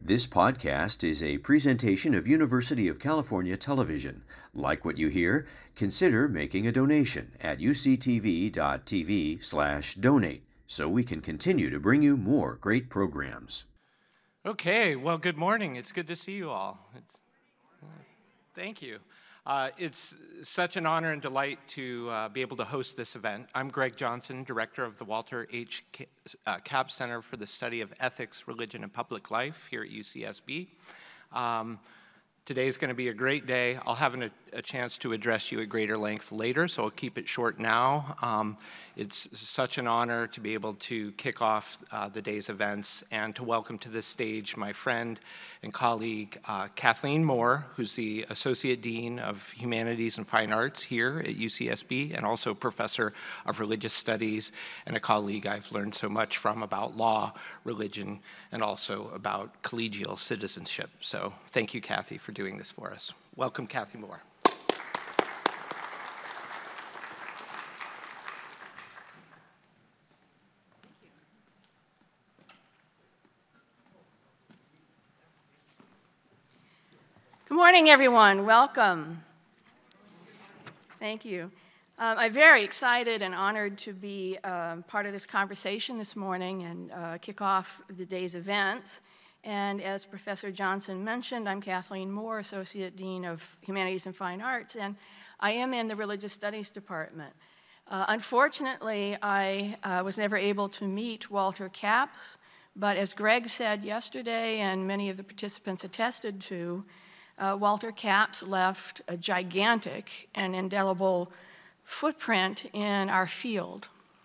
This podcast is a presentation of University of California Television. Like what you hear? Consider making a donation at uctv.tv/donate so we can continue to bring you more great programs. Okay, well, good morning. It's good to see you all. Thank you. It's such an honor and delight to be able to host this event. I'm Greg Johnson, director of the Walter H. Capps Center for the Study of Ethics, Religion, and Public Life here at UCSB. Today's going to be a great day. I'll have a chance to address you at greater length later, so I'll keep it short now. It's such an honor to be able to kick off the day's events and to welcome to this stage my friend and colleague, Kathleen Moore, who's the Associate Dean of Humanities and Fine Arts here at UCSB and also Professor of Religious Studies and a colleague I've learned so much from about law, religion, and also about collegial citizenship. So thank you, Kathy, for doing this for us. Welcome, Kathy Moore. Good morning, everyone. Welcome. Thank you. I'm very excited and honored to be part of this conversation this morning and kick off the day's events. And as Professor Johnson mentioned, I'm Kathleen Moore, Associate Dean of Humanities and Fine Arts, and I am in the Religious Studies Department. Unfortunately, I was never able to meet Walter Capps, but as Greg said yesterday and many of the participants attested to, Walter Capps left a gigantic and indelible footprint in our field.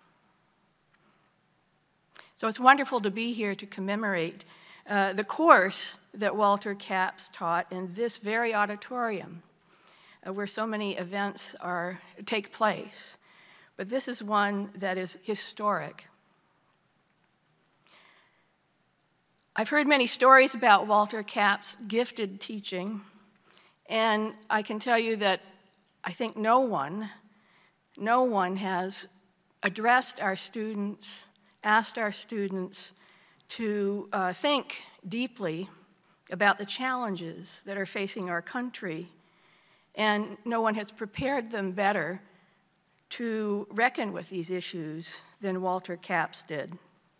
So it's wonderful to be here to commemorate the course that Walter Capps taught in this very auditorium, where so many events take place. But this is one that is historic. I've heard many stories about Walter Capps' gifted teaching, and I can tell you that I think no one has addressed our students, asked our students to think deeply about the challenges that are facing our country, and no one has prepared them better to reckon with these issues than Walter Capps did.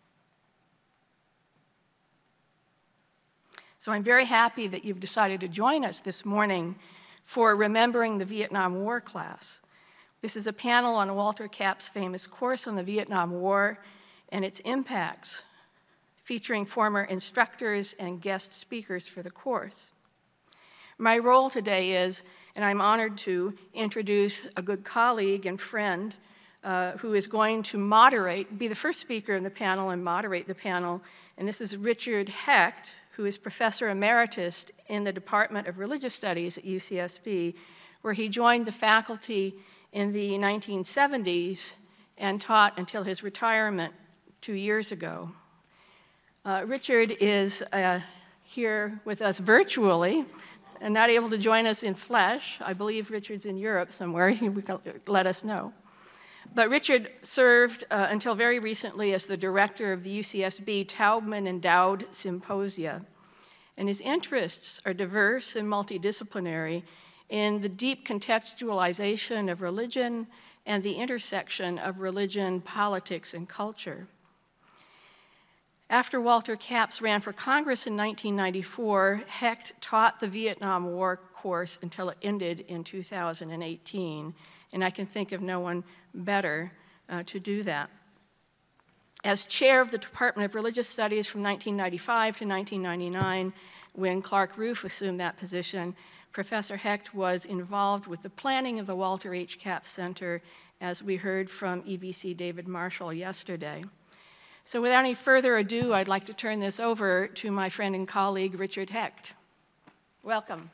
So I'm very happy that you've decided to join us this morning for Remembering the Vietnam War class. This is a panel on Walter Capps' famous course on the Vietnam War and its impacts, featuring former instructors and guest speakers for the course. My role today is, and I'm honored to introduce a good colleague and friend who is going to be the first speaker in the panel and moderate the panel, and this is Richard Hecht, who is Professor Emeritus in the Department of Religious Studies at UCSB, where he joined the faculty in the 1970s and taught until his retirement 2 years ago. Richard is here with us virtually and not able to join us in flesh. I believe Richard's in Europe somewhere. He will let us know. But Richard served until very recently as the director of the UCSB Taubman Endowed Symposia, and his interests are diverse and multidisciplinary in the deep contextualization of religion and the intersection of religion, politics, and culture. After Walter Capps ran for Congress in 1994, Hecht taught the Vietnam War course until it ended in 2018, and I can think of no one better to do that. As chair of the Department of Religious Studies from 1995 to 1999, when Clark Roof assumed that position, Professor Hecht was involved with the planning of the Walter H. Capps Center, as we heard from EVC David Marshall yesterday. So without any further ado, I'd like to turn this over to my friend and colleague, Richard Hecht. Welcome.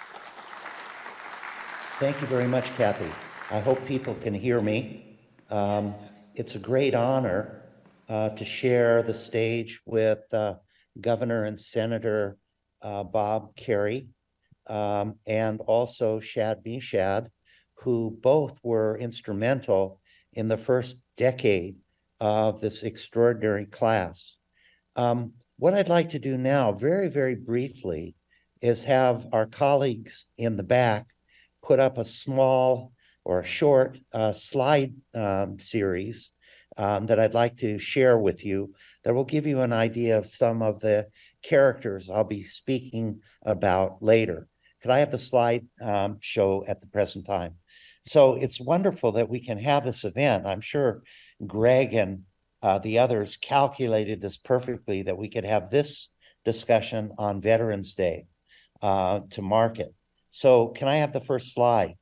Thank you very much, Kathy. I hope people can hear me. It's a great honor to share the stage with Governor and Senator Bob Kerrey and also Shad Meshad, who both were instrumental in the first decade of this extraordinary class. what I'd like to do now, very, very briefly, is have our colleagues in the back put up a small or a short slide series that I'd like to share with you that will give you an idea of some of the characters I'll be speaking about later. Could I have the slide show at the present time? So it's wonderful that we can have this event. I'm sure Greg and the others calculated this perfectly, that we could have this discussion on Veterans Day to mark it. So can I have the first slide?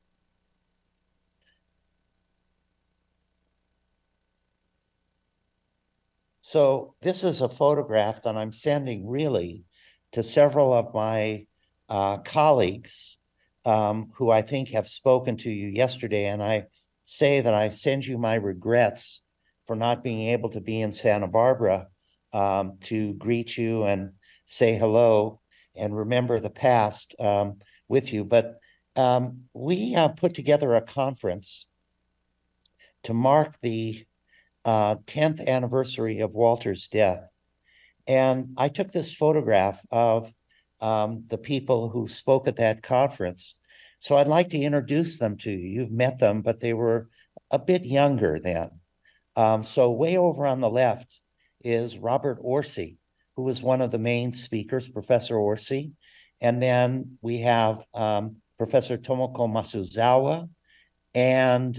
So this is a photograph that I'm sending really to several of my colleagues who I think have spoken to you yesterday. And I say that I send you my regrets for not being able to be in Santa Barbara to greet you and say hello and remember the past with you. But we put together a conference to mark the 10th anniversary of Walter's death. And I took this photograph of the people who spoke at that conference. So I'd like to introduce them to you. You've met them, but they were a bit younger then. So way over on the left is Robert Orsi, who was one of the main speakers, Professor Orsi. And then we have Professor Tomoko Masuzawa and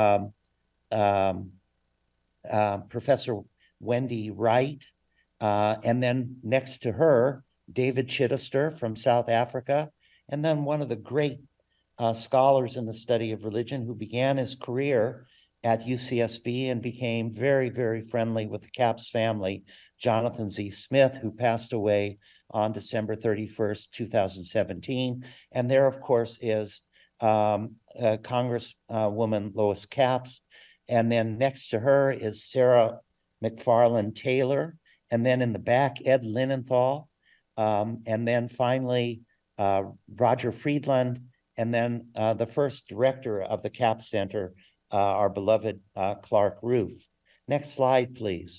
Professor Wendy Wright. And then next to her, David Chittister from South Africa. And then one of the great scholars in the study of religion who began his career at UCSB and became very, very friendly with the Capps family, Jonathan Z. Smith, who passed away on December 31st, 2017. And there, of course, is Congresswoman Lois Capps. And then next to her is Sarah McFarland Taylor. And then in the back, Ed Linenthal. And then finally, Roger Friedland. And then the first director of the Capps Center, our beloved Clark Roof. Next slide, please.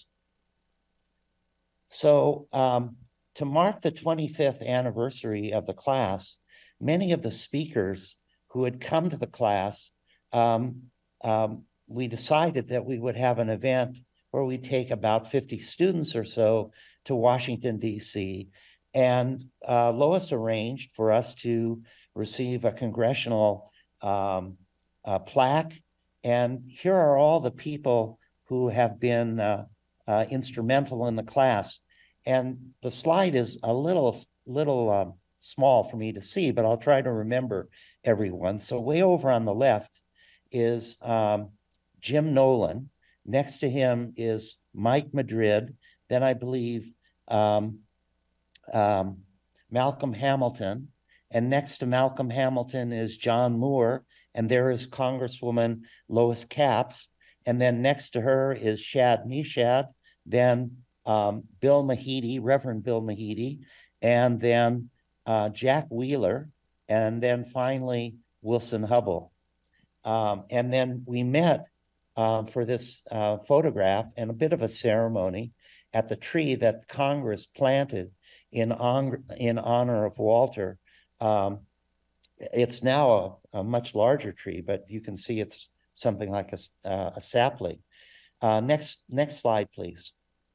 So to mark the 25th anniversary of the class, many of the speakers who had come to the class, we decided that we would have an event where we take about 50 students or so to Washington, D.C. And Lois arranged for us to receive a congressional plaque. And here are all the people who have been instrumental in the class. And the slide is a little small for me to see, but I'll try to remember everyone. So way over on the left is Jim Nolan. Next to him is Mike Madrid. Then I believe Malcolm Hamilton. And next to Malcolm Hamilton is John Moore. And there is Congresswoman Lois Capps. And then next to her is Shad Nishad. Then Bill Mahidi, Reverend Bill Mahidi. And then Jack Wheeler. And then finally, Wilson Hubble. And then we met for this photograph and a bit of a ceremony at the tree that Congress planted in honor of Walter. It's now a much larger tree, but you can see it's something like a sapling. Next slide, please.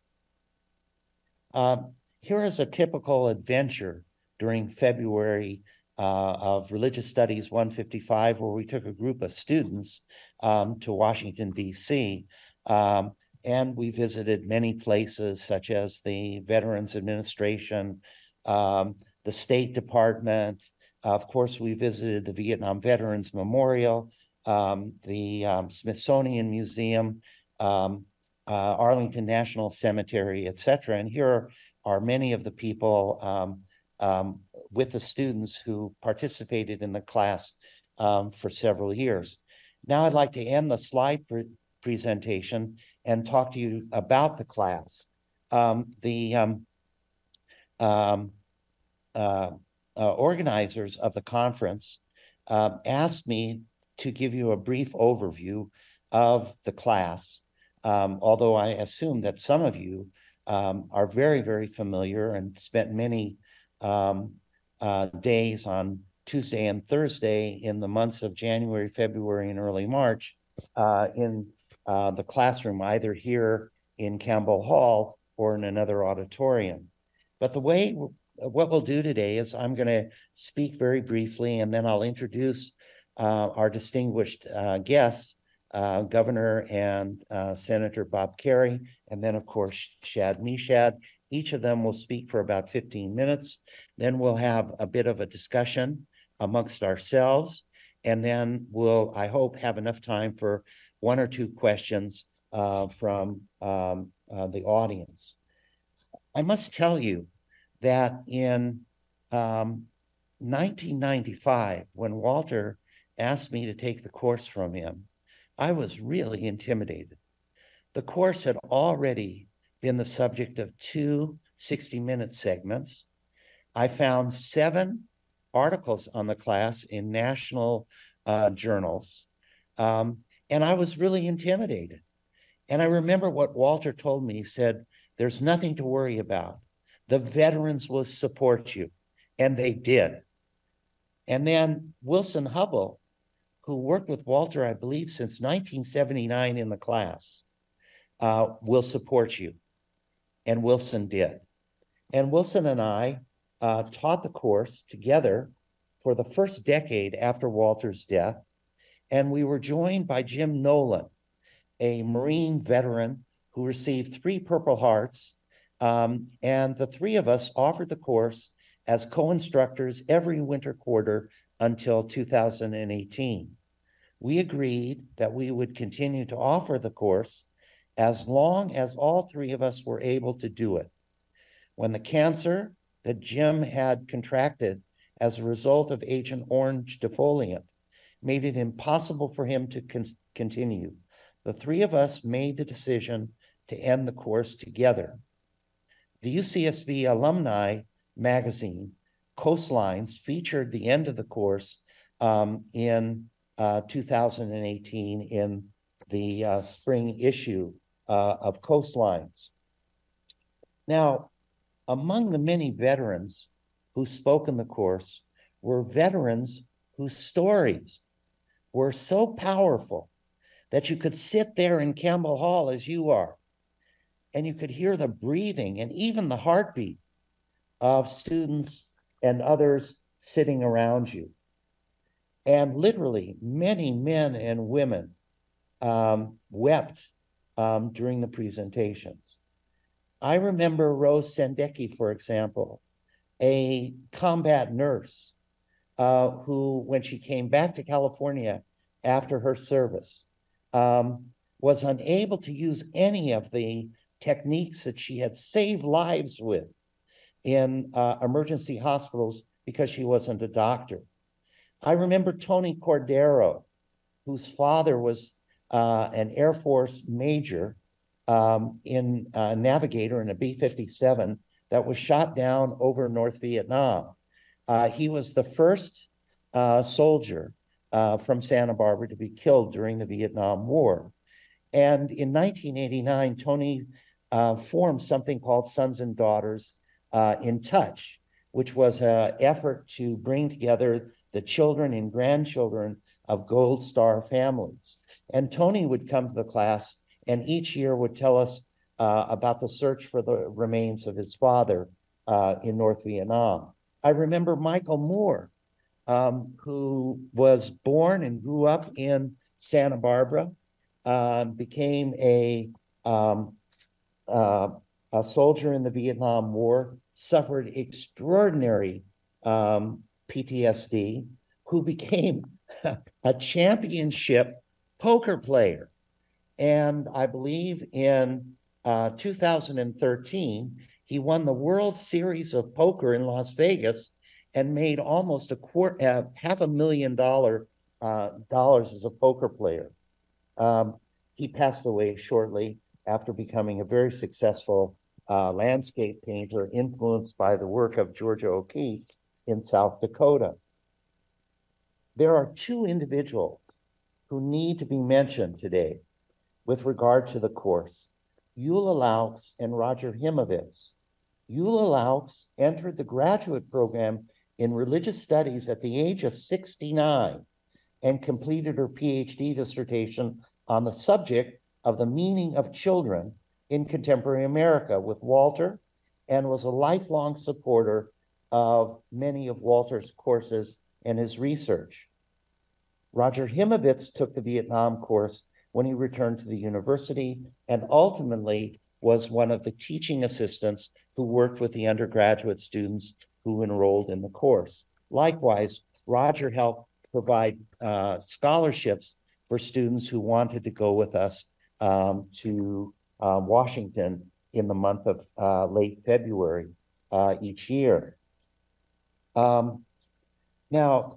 Here is a typical adventure during February of Religious Studies 155, where we took a group of students to Washington, D.C. And we visited many places such as the Veterans Administration, the State Department. Of course, we visited the Vietnam Veterans Memorial, the Smithsonian Museum, Arlington National Cemetery, etc. And here are many of the people with the students who participated in the class for several years. Now I'd like to end the slide presentation and talk to you about the class. The organizers of the conference asked me to give you a brief overview of the class, although I assume that some of you are very, very familiar and spent many days on Tuesday and Thursday in the months of January, February, and early March in the classroom, either here in Campbell Hall or in another auditorium. But what we'll do today is I'm going to speak very briefly, and then I'll introduce our distinguished guests, Governor and Senator Bob Kerrey, and then, of course, Shad Meshad. Each of them will speak for about 15 minutes. Then we'll have a bit of a discussion amongst ourselves, and then we'll, I hope, have enough time for one or two questions from the audience. I must tell you that in 1995, when Walter asked me to take the course from him, I was really intimidated. The course had already been the subject of 2 60-minute segments. I found 7 articles on the class in national journals, and I was really intimidated. And I remember what Walter told me. He said, "There's nothing to worry about. The veterans will support you." And they did. And then Wilson Hubble, who worked with Walter, I believe, since 1979 in the class, will support you. And Wilson did. And Wilson and I taught the course together for the first decade after Walter's death. And we were joined by Jim Nolan, a Marine veteran who received 3 Purple Hearts. And the 3 of us offered the course as co-instructors every winter quarter until 2018. We agreed that we would continue to offer the course as long as all 3 of us were able to do it. When the cancer that Jim had contracted as a result of Agent Orange defoliant made it impossible for him to continue, the 3 of us made the decision to end the course together. The UCSB alumni magazine, Coastlines, featured the end of the course in 2018 in the spring issue of Coastlines. Now, among the many veterans who spoke in the course were veterans whose stories were so powerful that you could sit there in Campbell Hall as you are, and you could hear the breathing and even the heartbeat of students and others sitting around you. And literally, many men and women wept during the presentations. I remember Rose Sendecki, for example, a combat nurse who, when she came back to California after her service, was unable to use any of the techniques that she had saved lives with in emergency hospitals because she wasn't a doctor. I remember Tony Cordero, whose father was an Air Force major in a navigator in a B-57 that was shot down over North Vietnam. He was the first soldier from Santa Barbara to be killed during the Vietnam War. And in 1989, Tony formed something called Sons and Daughters in Touch, which was an effort to bring together the children and grandchildren of Gold Star families. And Tony would come to the class and each year would tell us about the search for the remains of his father in North Vietnam. I remember Michael Moore, who was born and grew up in Santa Barbara, became a soldier in the Vietnam War, suffered extraordinary PTSD, who became a championship poker player. And I believe in 2013, he won the World Series of Poker in Las Vegas and made almost $500,000 as a poker player. He passed away shortly after becoming a very successful landscape painter influenced by the work of Georgia O'Keeffe in South Dakota. There are 2 individuals who need to be mentioned today with regard to the course. Eula Laux and Roger Himovitz. Eula Laux entered the graduate program in religious studies at the age of 69 and completed her PhD dissertation on the subject of the meaning of children in contemporary America with Walter, and was a lifelong supporter of many of Walter's courses and his research. Roger Himovitz took the Vietnam course when he returned to the university and ultimately was one of the teaching assistants who worked with the undergraduate students who enrolled in the course. Likewise, Roger helped provide scholarships for students who wanted to go with us to Washington in the month of late February each year. Now,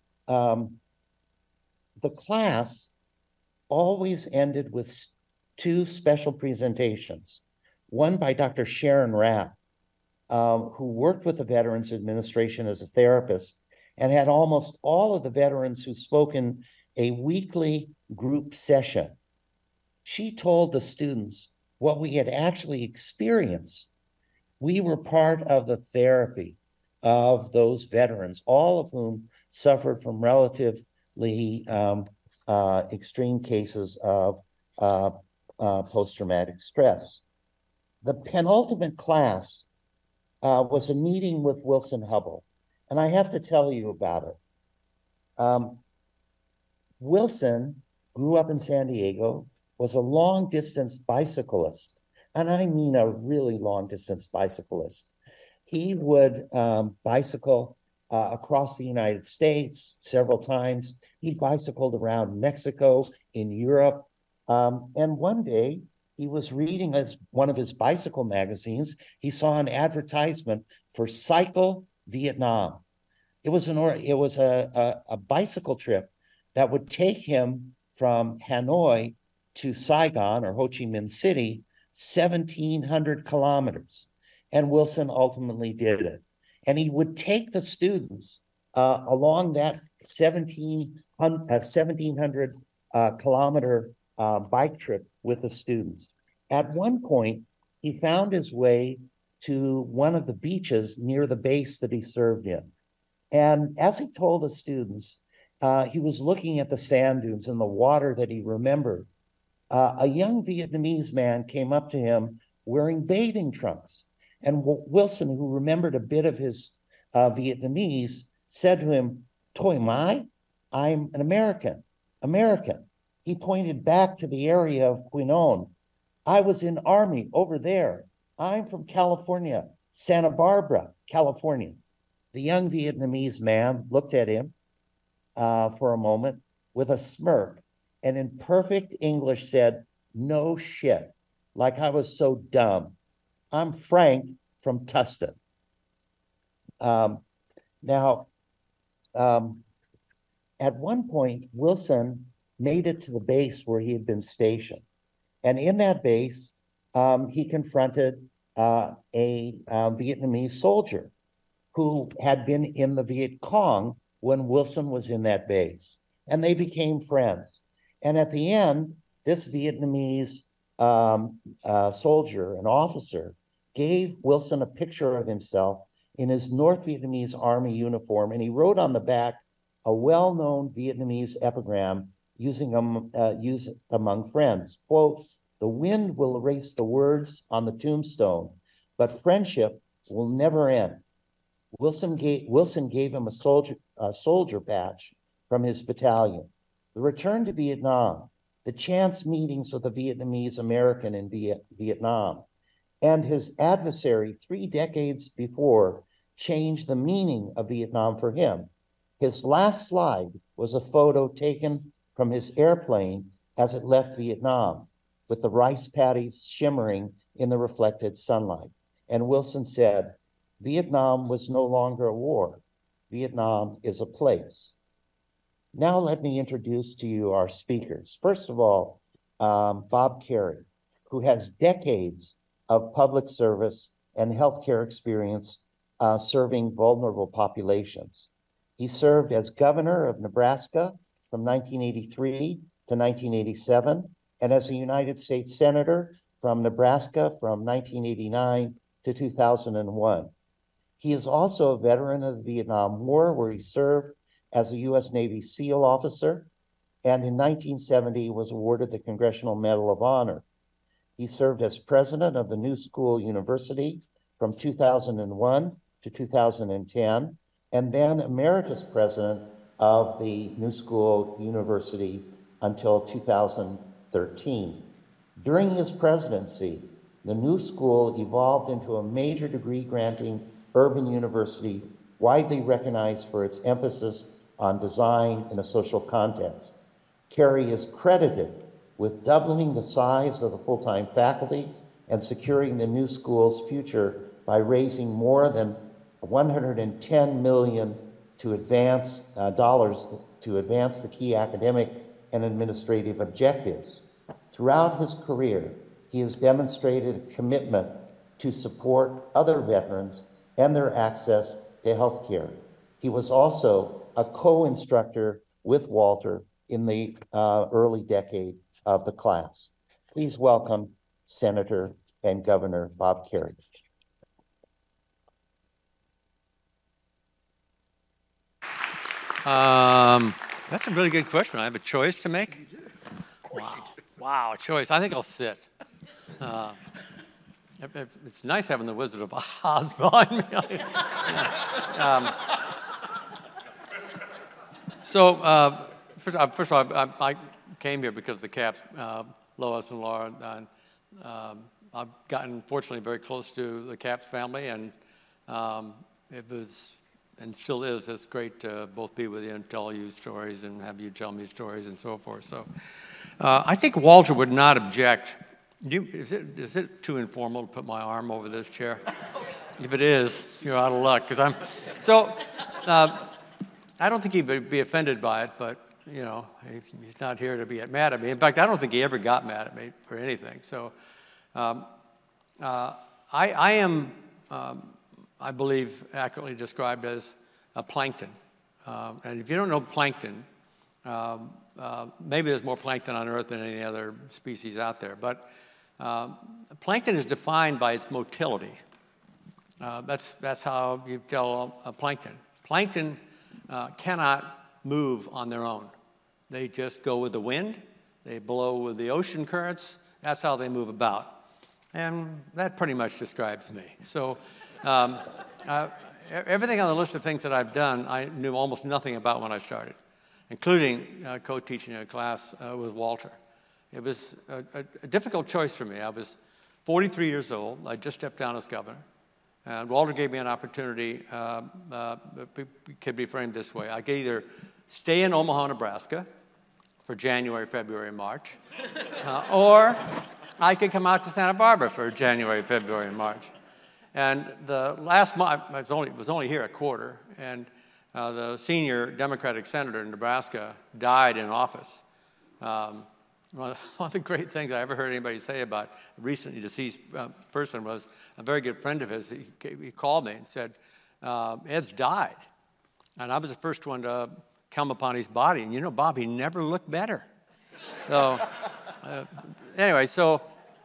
the class always ended with two special presentations, one by Dr. Sharon Rapp, who worked with the Veterans Administration as a therapist and had almost all of the veterans who spoke in a weekly group session. She told the students what we had actually experienced. We were part of the therapy of those veterans, all of whom suffered from relatively extreme cases of post-traumatic stress. The penultimate class was a meeting with Wilson Hubbell, and I have to tell you about it. Wilson grew up in San Diego, was a long-distance bicyclist, and I mean a really long-distance bicyclist. He would bicycle across the United States several times. He bicycled around Mexico, in Europe, and one day he was reading one of his bicycle magazines. He saw an advertisement for Cycle Vietnam. It was a bicycle trip that would take him from Hanoi to Saigon or Ho Chi Minh City, 1,700 kilometers. And Wilson ultimately did it. And he would take the students along that 1,700 kilometer bike trip with the students. At one point, he found his way to one of the beaches near the base that he served in. And as he told the students, he was looking at the sand dunes and the water that he remembered. A young Vietnamese man came up to him wearing bathing trunks. And Wilson, who remembered a bit of his Vietnamese, said to him, "Toi mai, I'm an American. He pointed back to the area of Quy Nhon. "I was in Army over there. I'm from California, Santa Barbara, California." The young Vietnamese man looked at him for a moment with a smirk and in perfect English said, "No shit, like I was so dumb. I'm Frank from Tustin." At one point, Wilson made it to the base where he had been stationed. And in that base, he confronted a Vietnamese soldier who had been in the Viet Cong when Wilson was in that base. And they became friends. And at the end, this Vietnamese soldier, an officer, gave Wilson a picture of himself in his North Vietnamese Army uniform, and he wrote on the back a well-known Vietnamese epigram used among friends. Quote, "The wind will erase the words on the tombstone, but friendship will never end." Wilson gave him a soldier patch from his battalion. The return to Vietnam, the chance meetings with a Vietnamese American in Vietnam, and his adversary 3 decades before changed the meaning of Vietnam for him. His last slide was a photo taken from his airplane as it left Vietnam, with the rice paddies shimmering in the reflected sunlight. And Wilson said, "Vietnam was no longer a war. Vietnam is a place." Now let me introduce to you our speakers. First of all, Bob Carey, who has decades of public service and healthcare experience serving vulnerable populations. He served as governor of Nebraska from 1983 to 1987, and as a United States Senator from Nebraska from 1989 to 2001. He is also a veteran of the Vietnam War, where he served as a U.S. Navy SEAL officer, and in 1970 was awarded the Congressional Medal of Honor. He served as president of the New School University from 2001 to 2010, and then emeritus president of the New School University until 2013. During his presidency, the New School evolved into a major degree-granting urban university widely recognized for its emphasis on design in a social context. Carey is credited with doubling the size of the full-time faculty and securing the New School's future by raising more than $110 million to advance the key academic and administrative objectives. Throughout his career, he has demonstrated a commitment to support other veterans and their access to health care. He was also a co-instructor with Walter in the early decade of the class. Please welcome Senator and Governor Bob Carey. That's a really good question. I have a choice to make? Wow. Wow, a choice. I think I'll sit. It's nice having the Wizard of Oz behind me. First of all, I came here because of the Caps, Lois and Laura. I've gotten, fortunately, very close to the Caps family, and it was, and still is, it's great to both be with you and tell you stories and have you tell me stories and so forth. So I think Walter would not object. Is it too informal to put my arm over this chair? If it is, you're out of luck, because I'm, so I don't think he would be offended by it, but you know, he's not here to be mad at me. In fact, I don't think he ever got mad at me for anything. So I am, I believe, accurately described as a plankton. And if you don't know plankton, maybe there's more plankton on Earth than any other species out there. But plankton is defined by its motility. That's how you tell a plankton. Plankton cannot move on their own. They just go with the wind. They blow with the ocean currents. That's how they move about. And that pretty much describes me. So everything on the list of things that I've done, I knew almost nothing about when I started, including co-teaching a class with Walter. It was a difficult choice for me. I was 43 years old. I just stepped down as governor. And Walter gave me an opportunity. It could be framed this way. I could either stay in Omaha, Nebraska for January, February, and March, or I could come out to Santa Barbara for January, February, and March. And the last month, I was only here a quarter, and the senior Democratic senator in Nebraska died in office. One of the great things I ever heard anybody say about a recently deceased person was a very good friend of his. He called me and said, Ed's died. And I was the first one to come upon his body. And you know, Bob, he never looked better. So anyway, so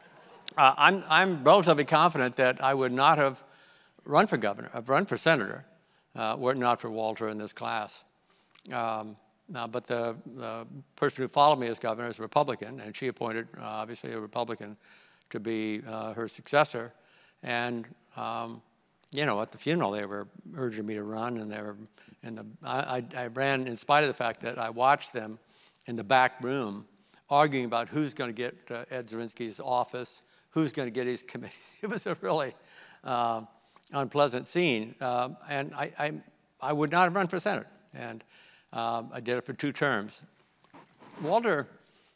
I'm relatively confident that I would not have run for governor, run for senator, were it not for Walter in this class. But the person who followed me as governor is a Republican, and she appointed, obviously, a Republican to be her successor. And, you know, at the funeral, they were urging me to run, and they were I ran in spite of the fact that I watched them in the back room arguing about who's going to get Ed Zirinsky's office, who's going to get his committees. It was a really unpleasant scene. And I would not have run for Senate. And I did it for 2 terms. Walter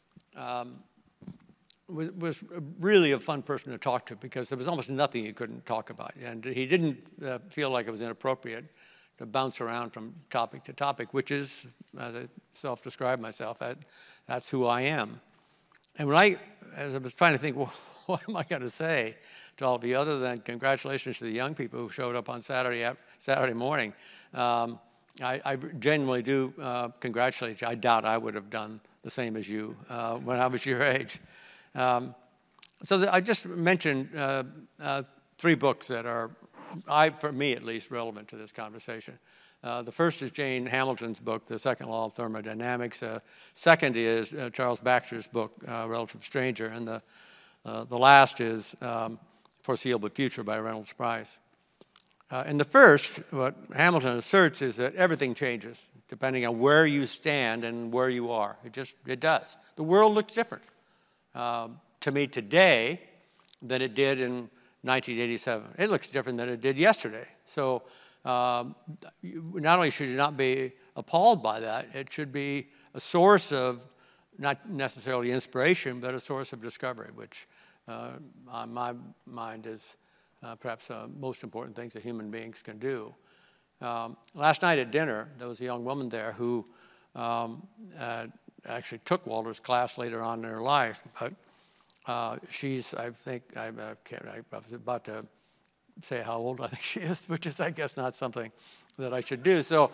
was really a fun person to talk to because there was almost nothing he couldn't talk about. And he didn't feel like it was inappropriate to bounce around from topic to topic, which is, as I self-describe myself, that's who I am. And as I was trying to think, well, what am I going to say to all of you other than congratulations to the young people who showed up on Saturday morning. I genuinely do congratulate you. I doubt I would have done the same as you when I was your age. So I just mentioned 3 books that are, for me at least, relevant to this conversation. The first is Jane Hamilton's book, The Second Law of Thermodynamics. Second is Charles Baxter's book, Relative Stranger. And the last is Foreseeable Future by Reynolds Price. In the first, what Hamilton asserts is that everything changes depending on where you stand and where you are. It does. The world looks different to me today than it did in 1987. It looks different than it did yesterday. So not only should you not be appalled by that, it should be a source of not necessarily inspiration, but a source of discovery, which on my mind is perhaps the most important things that human beings can do. Last night at dinner, there was a young woman there who actually took Walter's class later on in her life, but she's, I think, I was about to say how old I think she is, which is, I guess, not something that I should do. So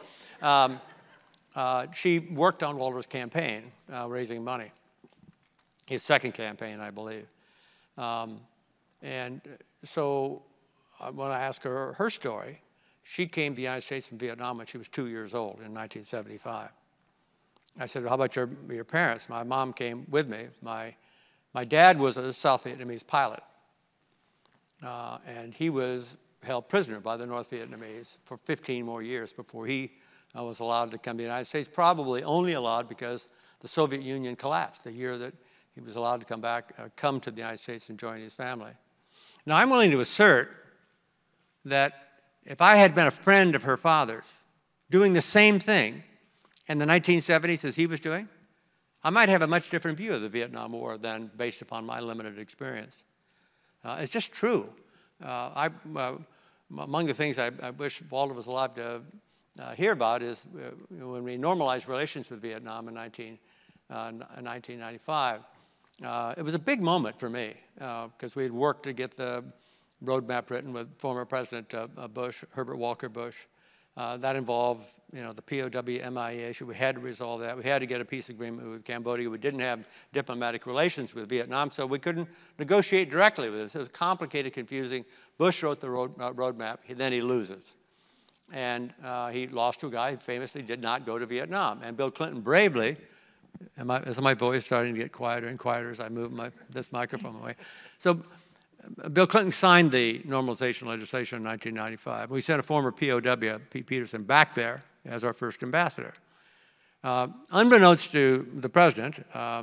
she worked on Walter's campaign, raising money, his second campaign, I believe. And so when I asked her her story, she came to the United States from Vietnam when she was 2 years old in 1975. I said, how about your parents? My mom came with me. My dad was a South Vietnamese pilot, and he was held prisoner by the North Vietnamese for 15 more years before he was allowed to come to the United States, probably only allowed because the Soviet Union collapsed the year that he was allowed to come to the United States and join his family. Now, I'm willing to assert that if I had been a friend of her father's doing the same thing in the 1970s as he was doing, I might have a much different view of the Vietnam War than based upon my limited experience. It's just true. Among the things I wish Walter was alive to hear about is when we normalized relations with Vietnam in 1995. It was a big moment for me because we had worked to get the roadmap written with former President Bush, Herbert Walker Bush. That involved, the POW MIA issue. We had to resolve that. We had to get a peace agreement with Cambodia. We didn't have diplomatic relations with Vietnam, so we couldn't negotiate directly with it. It was complicated, confusing. Bush wrote the roadmap. Then he loses. And he lost to a guy who famously did not go to Vietnam. And Bill Clinton bravely, is my voice starting to get quieter and quieter as I move this microphone away? So Bill Clinton signed the normalization legislation in 1995. We sent a former POW, Pete Peterson, back there as our first ambassador. Unbeknownst to the president,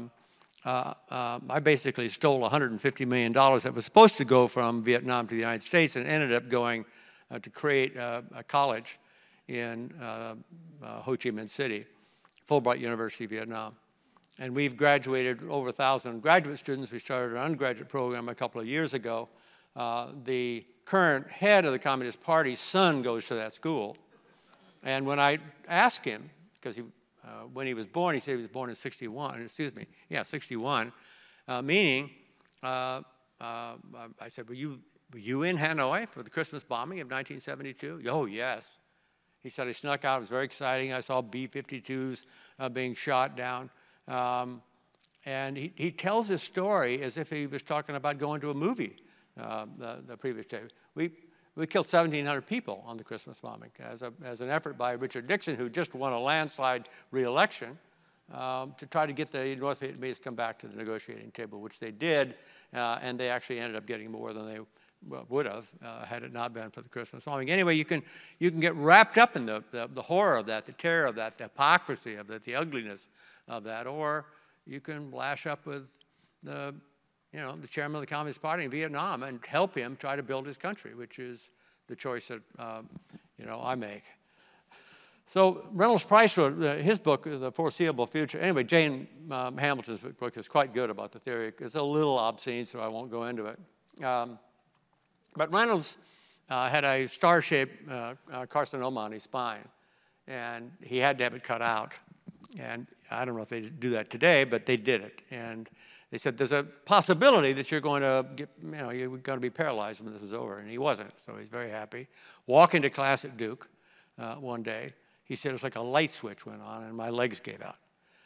I basically stole $150 million that was supposed to go from Vietnam to the United States and ended up going to create a college in Ho Chi Minh City, Fulbright University of Vietnam. And we've graduated over 1,000 graduate students. We started an undergraduate program a couple of years ago. The current head of the Communist Party's son goes to that school. And when I asked him, because when he was born, he said he was born in 61, 61, meaning, I said, were you in Hanoi for the Christmas bombing of 1972? Oh, yes. He said, I snuck out. It was very exciting. I saw B-52s being shot down. And he tells his story as if he was talking about going to a movie the previous day. We killed 1,700 people on the Christmas bombing as an effort by Richard Nixon, who just won a landslide re-election, to try to get the North Vietnamese to come back to the negotiating table, which they did, and they actually ended up getting more than they would have had it not been for the Christmas bombing. Anyway, you can get wrapped up in the horror of that, the terror of that, the hypocrisy of that, the ugliness of that, or you can lash up with the chairman of the Communist Party in Vietnam and help him try to build his country, which is the choice that I make. So Reynolds Price wrote his book, The Foreseeable Future. Anyway, Jane Hamilton's book is quite good about the theory. It's a little obscene, so I won't go into it. But Reynolds had a star-shaped carcinoma on his spine, and he had to have it cut out. And I don't know if they do that today, but they did it. And they said, there's a possibility that you're going to you're going to be paralyzed when this is over. And he wasn't, so he's very happy. Walking to class at Duke one day, he said it was like a light switch went on and my legs gave out.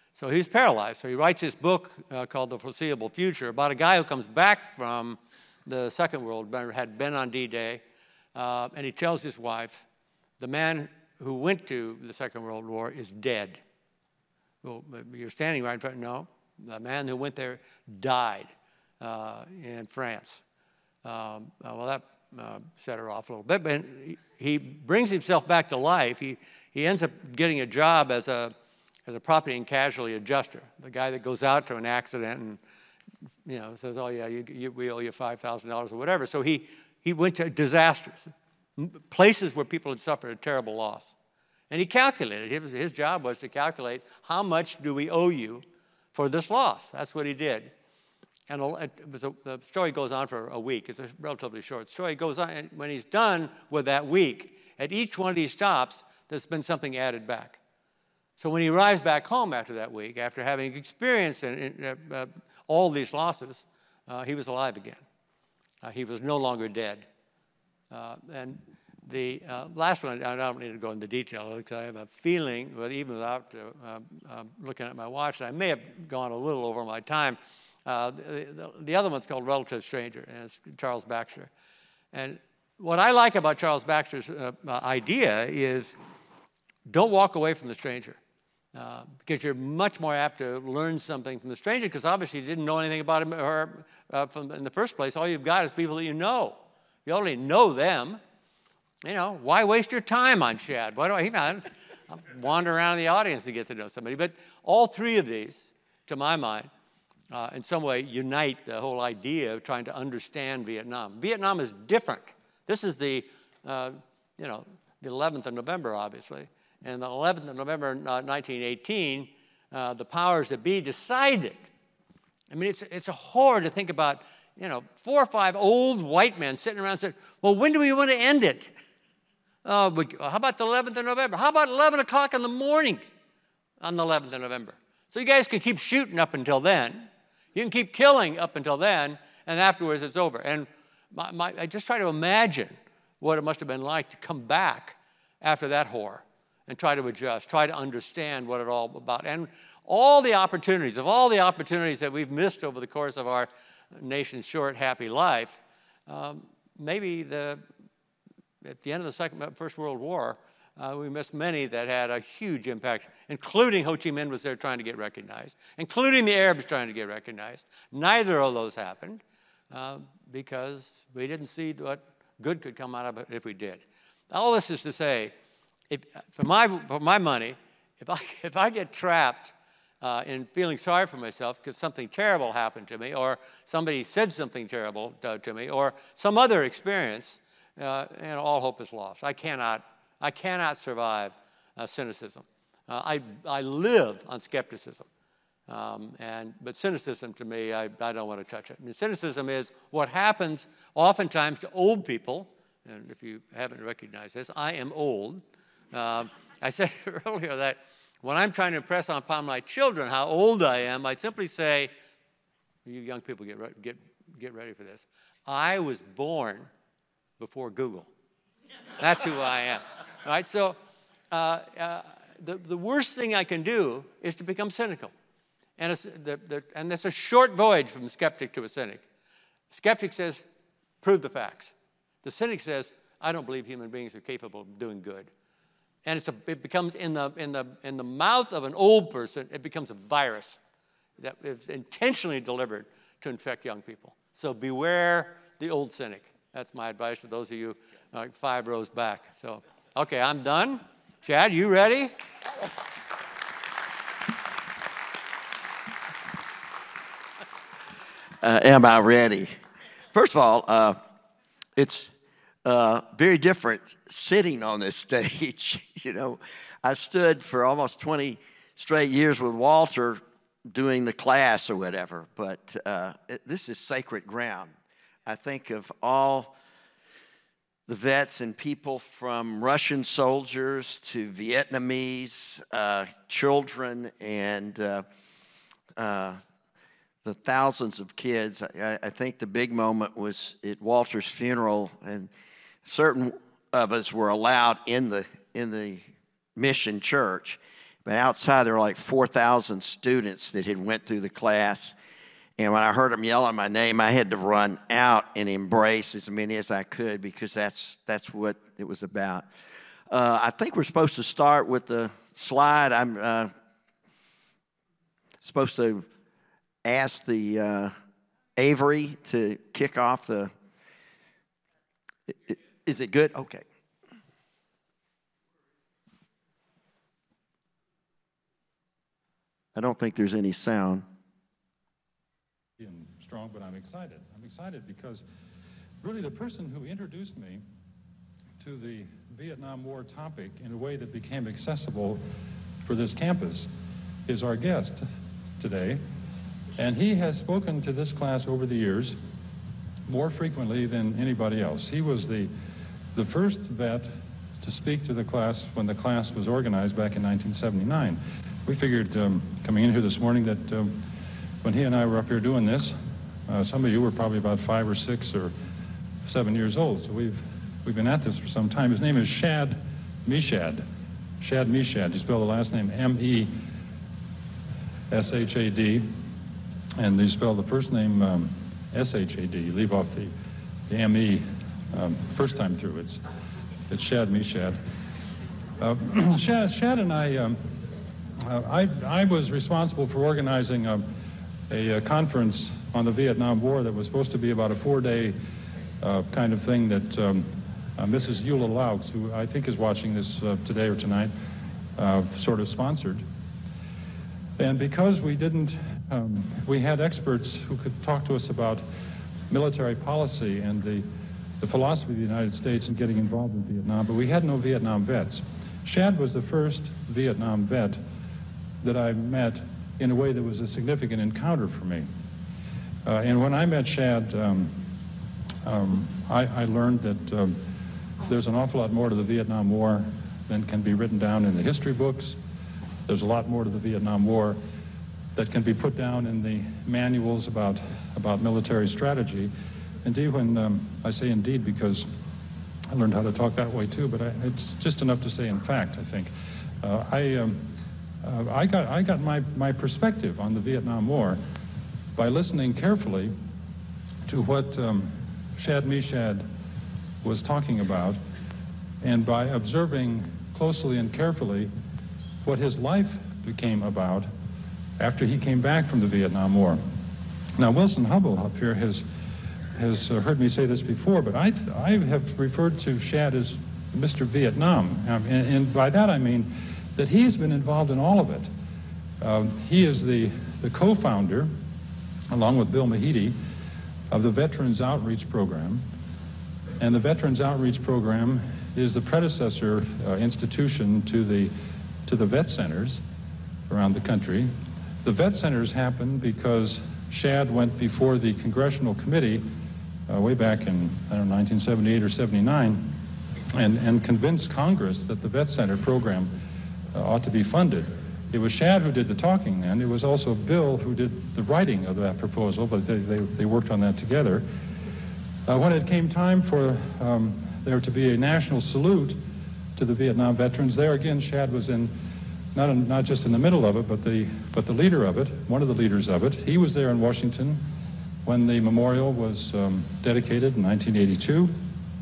So he's paralyzed. So he writes this book called The Foreseeable Future about a guy who comes back from the Second World War, had been on D-Day, and he tells his wife, the man who went to the Second World War is dead. Well, you're standing right in front. No, the man who went there died in France. Well, that set her off a little bit, but he brings himself back to life. He ends up getting a job as a property and casualty adjuster, the guy that goes out to an accident and says, oh yeah, we owe you $5,000 or whatever. So he went to disasters, places where people had suffered a terrible loss. And he calculated, his job was to calculate how much do we owe you for this loss. That's what he did. And the story goes on for a week. It's a relatively short story. It goes on, and when he's done with that week, at each one of these stops, there's been something added back. So when he arrives back home after that week, after having experienced all these losses, he was alive again. He was no longer dead. And the last one, I don't need to go into detail because I have a feeling, but even without looking at my watch, I may have gone a little over my time. The other one's called Relative Stranger, and it's Charles Baxter. And what I like about Charles Baxter's idea is don't walk away from the stranger. Because you're much more apt to learn something from the stranger, because obviously you didn't know anything about him or her in the first place. All you've got is people that you know. You already know them. Why waste your time on Chad? Why do I wander around in the audience to get to know somebody? But all three of these, to my mind, in some way unite the whole idea of trying to understand Vietnam. Vietnam is different. This is the 11th of November, obviously. And the 11th of November 1918, the powers that be decided. I mean, it's a horror to think about, 4 or 5 old white men sitting around saying, well, when do we want to end it? How about the 11th of November? How about 11 o'clock in the morning on the 11th of November? So you guys can keep shooting up until then. You can keep killing up until then, and afterwards it's over. And I just try to imagine what it must have been like to come back after that horror and try to adjust, try to understand what it's all about. And all the opportunities that we've missed over the course of our nation's short, happy life, maybe at the end of the First World War, we missed many that had a huge impact, including Ho Chi Minh was there trying to get recognized, including the Arabs trying to get recognized. Neither of those happened because we didn't see what good could come out of it if we did. All this is to say, for my money, if I get trapped in feeling sorry for myself because something terrible happened to me, or somebody said something terrible to me, or some other experience, all hope is lost. I cannot survive cynicism. I live on skepticism. But cynicism, to me, I don't want to touch it. I mean, cynicism is what happens oftentimes to old people. And if you haven't recognized this, I am old. I said earlier that when I'm trying to impress upon my children how old I am, I simply say, you young people get ready for this. I was born before Google. That's who I am. Right? So the worst thing I can do is to become cynical. And it's a short voyage from a skeptic to a cynic. Skeptic says, prove the facts. The cynic says, I don't believe human beings are capable of doing good. And it becomes in the mouth of an old person, it becomes a virus that is intentionally delivered to infect young people. So beware the old cynic. That's my advice to those of you 5 rows back. So, okay, I'm done. Chad, you ready? Am I ready? First of all, it's very different sitting on this stage. I stood for almost 20 straight years with Walter doing the class or whatever, but this is sacred ground. I think of all the vets and people from Russian soldiers to Vietnamese children and the thousands of kids. I think the big moment was at Walter's funeral, and certain of us were allowed in the mission church, But outside, there were like 4,000 students that had went through the class. And when I heard them yelling my name, I had to run out and embrace as many as I could, because that's what it was about. I think we're supposed to start with the slide. I'm supposed to ask the Avery to kick off the. Is it good? Okay. I don't think there's any sound. Strong, but I'm excited. I'm excited because really the person who introduced me to the Vietnam War topic in a way that became accessible for this campus is our guest today. And he has spoken to this class over the years more frequently than anybody else. He was the first vet to speak to the class when the class was organized back in 1979. We figured coming in here this morning that when he and I were up here doing this, some of you were probably about 5 or 6 or 7 years old. So we've been at this for some time. His name is Shad Meshad. Shad Meshad. You spell the last name M-E-S-H-A-D, and you spell the first name S-H-A-D. You leave off the M-E first time through. It's Shad Meshad. Shad and I was responsible for organizing a conference on the Vietnam War that was supposed to be about a 4-day kind of thing that Mrs. Eula Laux, who I think is watching this today or tonight, sort of sponsored. And because we didn't, we had experts who could talk to us about military policy and the philosophy of the United States in getting involved in Vietnam, but we had no Vietnam vets. Shad was the first Vietnam vet that I met in a way that was a significant encounter for me. And when I met Shad, I learned that there's an awful lot more to the Vietnam War than can be written down in the history books. There's a lot more to the Vietnam War that can be put down in the manuals about military strategy. Indeed, when I say indeed because I learned how to talk that way too, but it's just enough to say in fact, I think. I got my perspective on the Vietnam War by listening carefully to what Shad Meshad was talking about, and by observing closely and carefully what his life became about after he came back from the Vietnam War. Now, Wilson Hubbell up here has heard me say this before, but I have referred to Shad as Mr. Vietnam, and by that I mean that he's been involved in all of it. He is the co-founder, along with Bill Mahidi, of the Veterans Outreach Program. And the Veterans Outreach Program is the predecessor institution to the vet centers around the country. The vet centers happened because Shad went before the Congressional Committee way back in, I don't know, 1978 or 79, and convinced Congress that the vet center program ought to be funded. It was Shad who did the talking then. It was also Bill who did the writing of that proposal, but they worked on that together. When it came time for there to be a national salute to the Vietnam veterans, there again Shad was in, not just in the middle of it, but the leader of it, one of the leaders of it. He was there in Washington when the memorial was dedicated in 1982.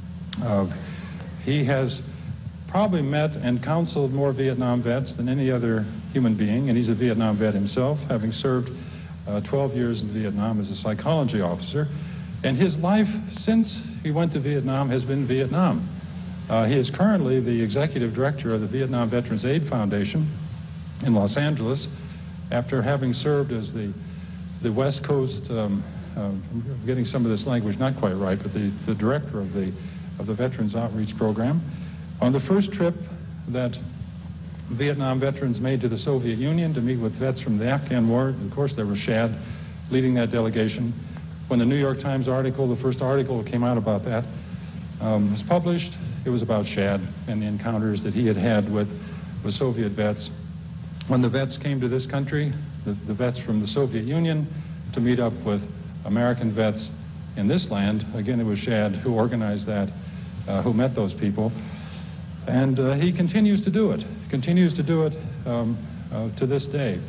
He has probably met and counseled more Vietnam vets than any other human being, and he's a Vietnam vet himself, having served 12 years in Vietnam as a psychology officer. And his life since he went to Vietnam has been Vietnam. He is currently the executive director of the Vietnam Veterans Aid Foundation in Los Angeles, after having served as the West Coast, I'm getting some of this language not quite right, but the director of the Veterans Outreach Program. On the first trip that Vietnam veterans made to the Soviet Union to meet with vets from the Afghan War, of course there was Shad leading that delegation. When the New York Times article, the first article that came out about that, was published, it was about Shad and the encounters that he had had with Soviet vets. When the vets came to this country, the vets from the Soviet Union, to meet up with American vets in this land, again it was Shad who organized that, who met those people. And he continues to do it. to this day.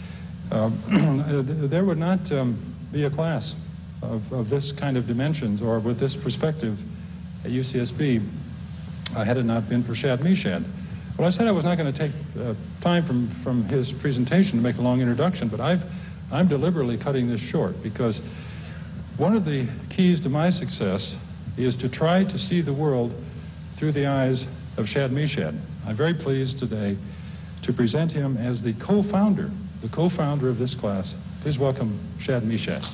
There would not be a class of this kind of dimensions or with this perspective at UCSB had it not been for Shad Meshad. Well, I said I was not going to take time from his presentation to make a long introduction, but I'm deliberately cutting this short because one of the keys to my success is to try to see the world through the eyes of Shad Meshad. I'm very pleased today to present him as the co-founder of this class. Please welcome Shad Meshad.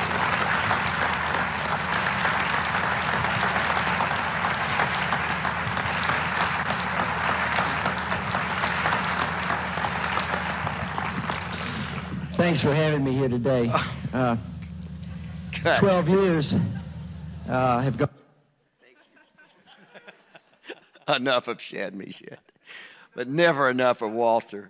Thanks for having me here today. 12 years have gone. Enough of Shad Meshad, but never enough of Walter.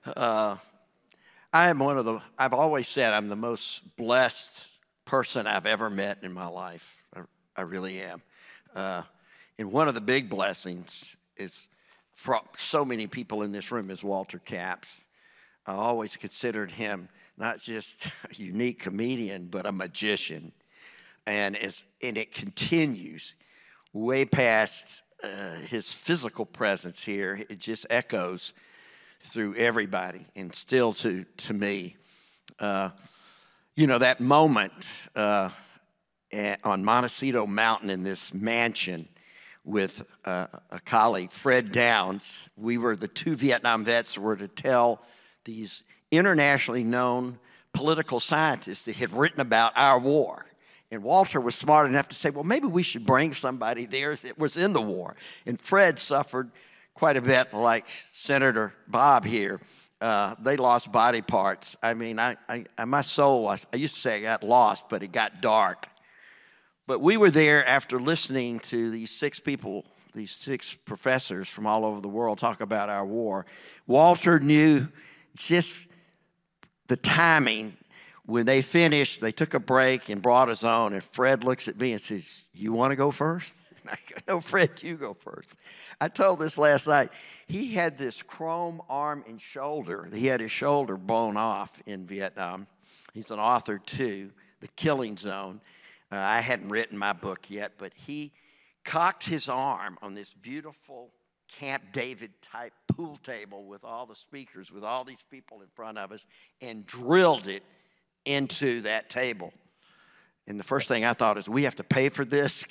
I've always said I'm the most blessed person I've ever met in my life. I really am. And one of the big blessings is from so many people in this room is Walter Capps. I always considered him not just a unique comedian, but a magician. And it continues way past his physical presence here. It just echoes through everybody and still to me. That moment on Montecito Mountain in this mansion with a colleague, Fred Downs. We were the two Vietnam vets that were to tell these internationally known political scientists that had written about our war. And Walter was smart enough to say, well, maybe we should bring somebody there that was in the war. And Fred suffered quite a bit like Senator Bob here. They lost body parts. I mean, my soul, I used to say I got lost, but it got dark. But we were there after listening to these six professors from all over the world talk about our war. Walter knew just the timing. When they finished, they took a break and brought his own. And Fred looks at me and says, you want to go first? And I go, no, Fred, you go first. I told this last night. He had this chrome arm and shoulder. He had his shoulder blown off in Vietnam. He's an author, too, The Killing Zone. I hadn't written my book yet, but he cocked his arm on this beautiful Camp David-type pool table with all the speakers, with all these people in front of us, and drilled it into that table. And the first thing I thought is, we have to pay for this?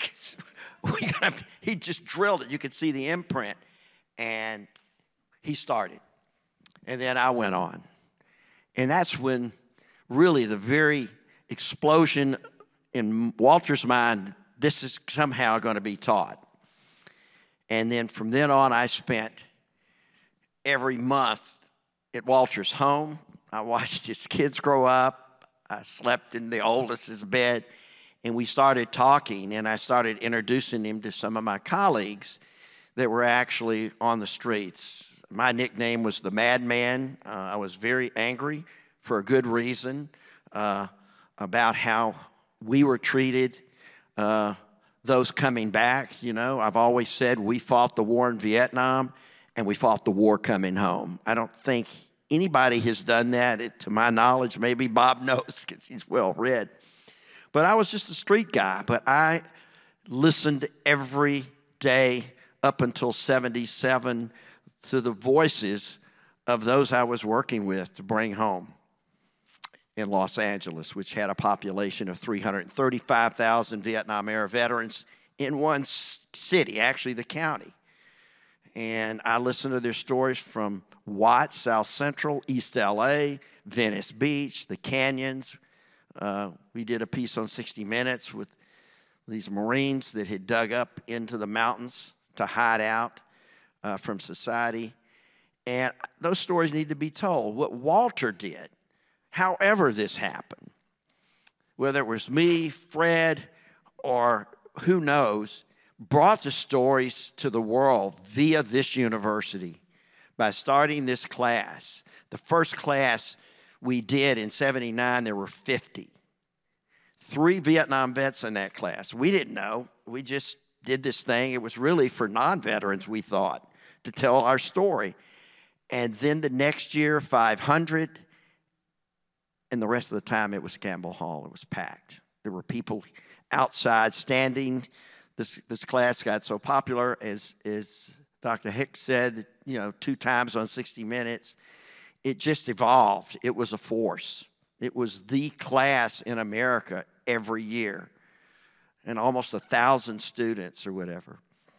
He just drilled it. You could see the imprint. And he started. And then I went on. And that's when really the very explosion in Walter's mind, this is somehow going to be taught. And then from then on, I spent every month at Walter's home. I watched his kids grow up. I slept in the oldest's bed, and we started talking, and I started introducing him to some of my colleagues that were actually on the streets. My nickname was the Madman. I was very angry for a good reason about how we were treated, those coming back. I've always said we fought the war in Vietnam, and we fought the war coming home. I don't think anybody has done that, to my knowledge. Maybe Bob knows because he's well-read. But I was just a street guy. But I listened every day up until 1977 to the voices of those I was working with to bring home in Los Angeles, which had a population of 335,000 Vietnam-era veterans in one city, actually the county. And I listened to their stories from Watts, South Central, East LA, Venice Beach, the canyons. We did a piece on 60 Minutes with these Marines that had dug up into the mountains to hide out from society. And those stories need to be told. What Walter did, however this happened, whether it was me, Fred, or who knows, brought the stories to the world via this university by starting this class. The first class we did in 1979, there were 50. 3 Vietnam vets in that class. We didn't know. We just did this thing. It was really for non-veterans, we thought, to tell our story. And then the next year, 500. And the rest of the time, it was Campbell Hall. It was packed. There were people outside standing. This class got so popular, as Dr. Hicks said, 2 times on 60 Minutes. It just evolved. It was a force. It was the class in America every year, and almost 1,000 students or whatever.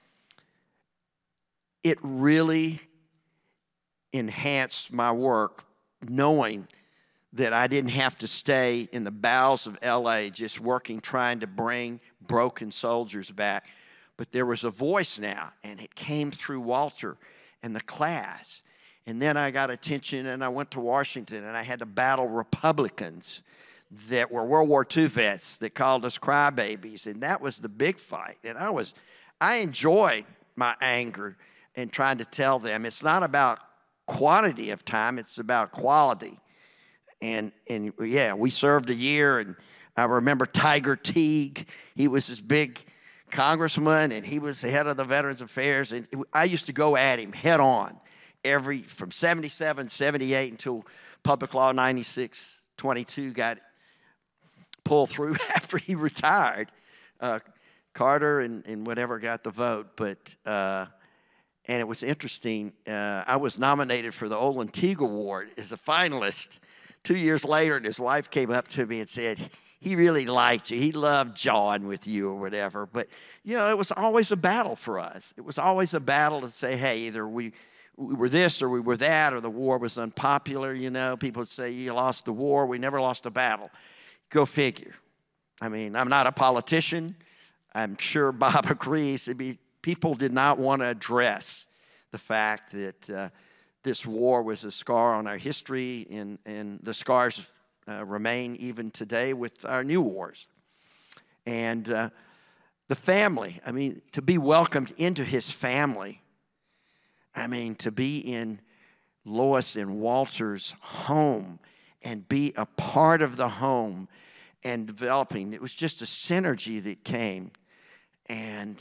It really enhanced my work, knowing that I didn't have to stay in the bowels of LA just working, trying to bring broken soldiers back. But there was a voice now, and it came through Walter and the class. And then I got attention, and I went to Washington, and I had to battle Republicans that were World War II vets that called us crybabies, and that was the big fight. And I enjoyed my anger and trying to tell them it's not about quantity of time, it's about quality. And yeah, we served a year, and I remember Tiger Teague. He was this big congressman, and he was the head of the Veterans Affairs, and I used to go at him head on from 77, 78 until Public Law 96-22 got pulled through after he retired. Carter and whatever got the vote, but and it was interesting. I was nominated for the Olin Teague Award as a finalist 2 years later, and his wife came up to me and said, he really liked you. He loved jawing with you or whatever. But, it was always a battle for us. It was always a battle to say, hey, either we were this or we were that, or the war was unpopular, People would say, you lost the war. We never lost a battle. Go figure. I mean, I'm not a politician. I'm sure Bob agrees. People did not want to address the fact that this war was a scar on our history, and the scars remain even today with our new wars. And the family, to be welcomed into his family, to be in Lois and Walter's home and be a part of the home and developing, it was just a synergy that came. And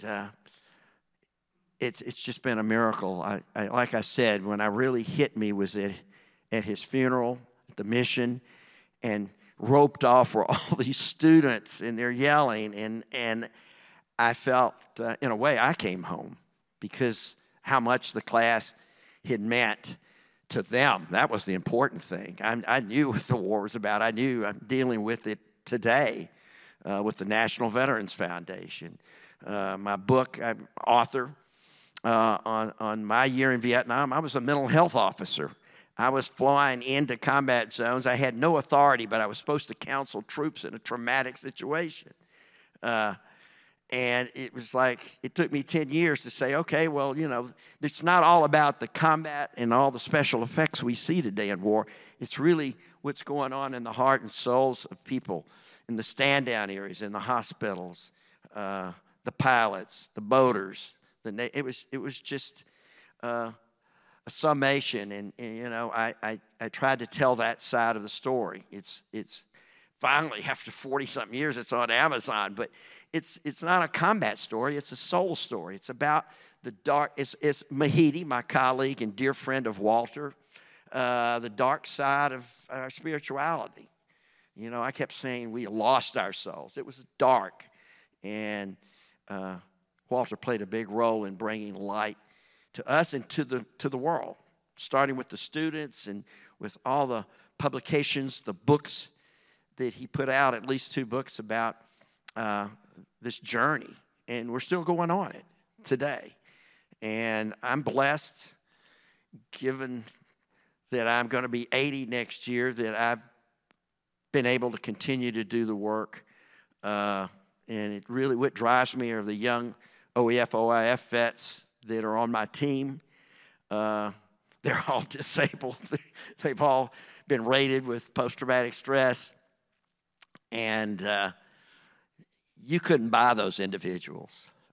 it's just been a miracle. I like I said, when I really hit me was at his funeral, at the mission, and roped off were all these students, and they're yelling, and I felt, in a way, I came home because how much the class had meant to them. That was the important thing. I knew what the war was about. I knew I'm dealing with it today with the National Veterans Foundation. My book, I'm author on my year in Vietnam. I was a mental health officer. I was flying into combat zones. I had no authority, but I was supposed to counsel troops in a traumatic situation. And it was like, it took me 10 years to say, okay, well, it's not all about the combat and all the special effects we see today in war. It's really what's going on in the heart and souls of people in the stand-down areas, in the hospitals, the pilots, the boaters. It was just a summation, and I tried to tell that side of the story. It's finally, after 40-something years, it's on Amazon, but it's not a combat story. It's a soul story. It's about the dark. It's Mahidi, my colleague and dear friend of Walter, the dark side of our spirituality. I kept saying we lost our souls. It was dark, and Walter played a big role in bringing light to us and to the world, starting with the students and with all the publications, the books that he put out, at least 2 books about this journey. And we're still going on it today. And I'm blessed, given that I'm going to be 80 next year, that I've been able to continue to do the work. And it really, what drives me are the young OEF, OIF vets that are on my team. They're all disabled. They've all been rated with post-traumatic stress. And you couldn't buy those individuals.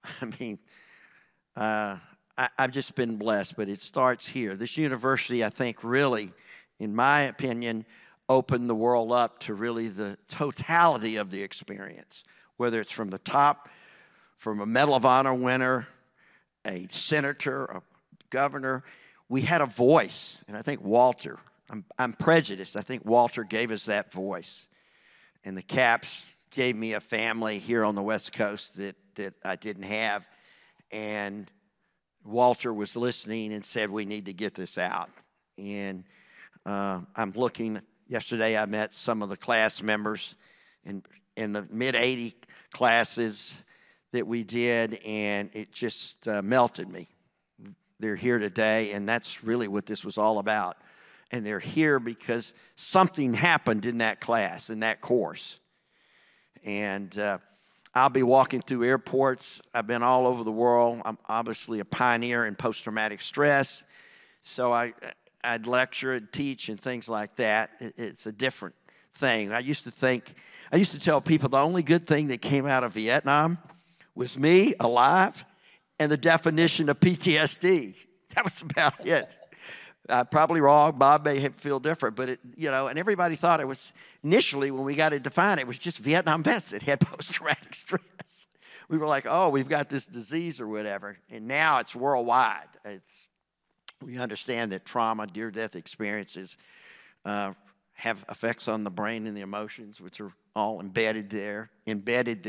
I've just been blessed, but it starts here. This university, I think, really, in my opinion, opened the world up to really the totality of the experience, whether it's from the top, from a Medal of Honor winner, a senator, a governor. we had a voice, and I think Walter, I'm prejudiced, I think Walter gave us that voice. And the Caps gave me a family here on the West Coast that I didn't have. And Walter was listening and said, we need to get this out. And I'm looking, yesterday I met some of the class members in the mid-'80 classes that we did, and it just melted me. They're here today, and that's really what this was all about. And they're here because something happened in that class, in that course. And I'll be walking through airports. I've been all over the world. I'm obviously a pioneer in post-traumatic stress. So I'd lecture and teach and things like that. It's a different thing. I used to tell people the only good thing that came out of Vietnam was me alive and the definition of PTSD. That was about it. Probably wrong. Bob may feel different, but and everybody thought it was, initially when we got it defined, it was just Vietnam vets that had post-traumatic stress. We were like, oh, we've got this disease or whatever, and now it's worldwide. We understand that trauma, near-death experiences have effects on the brain and the emotions, which are all embedded there, and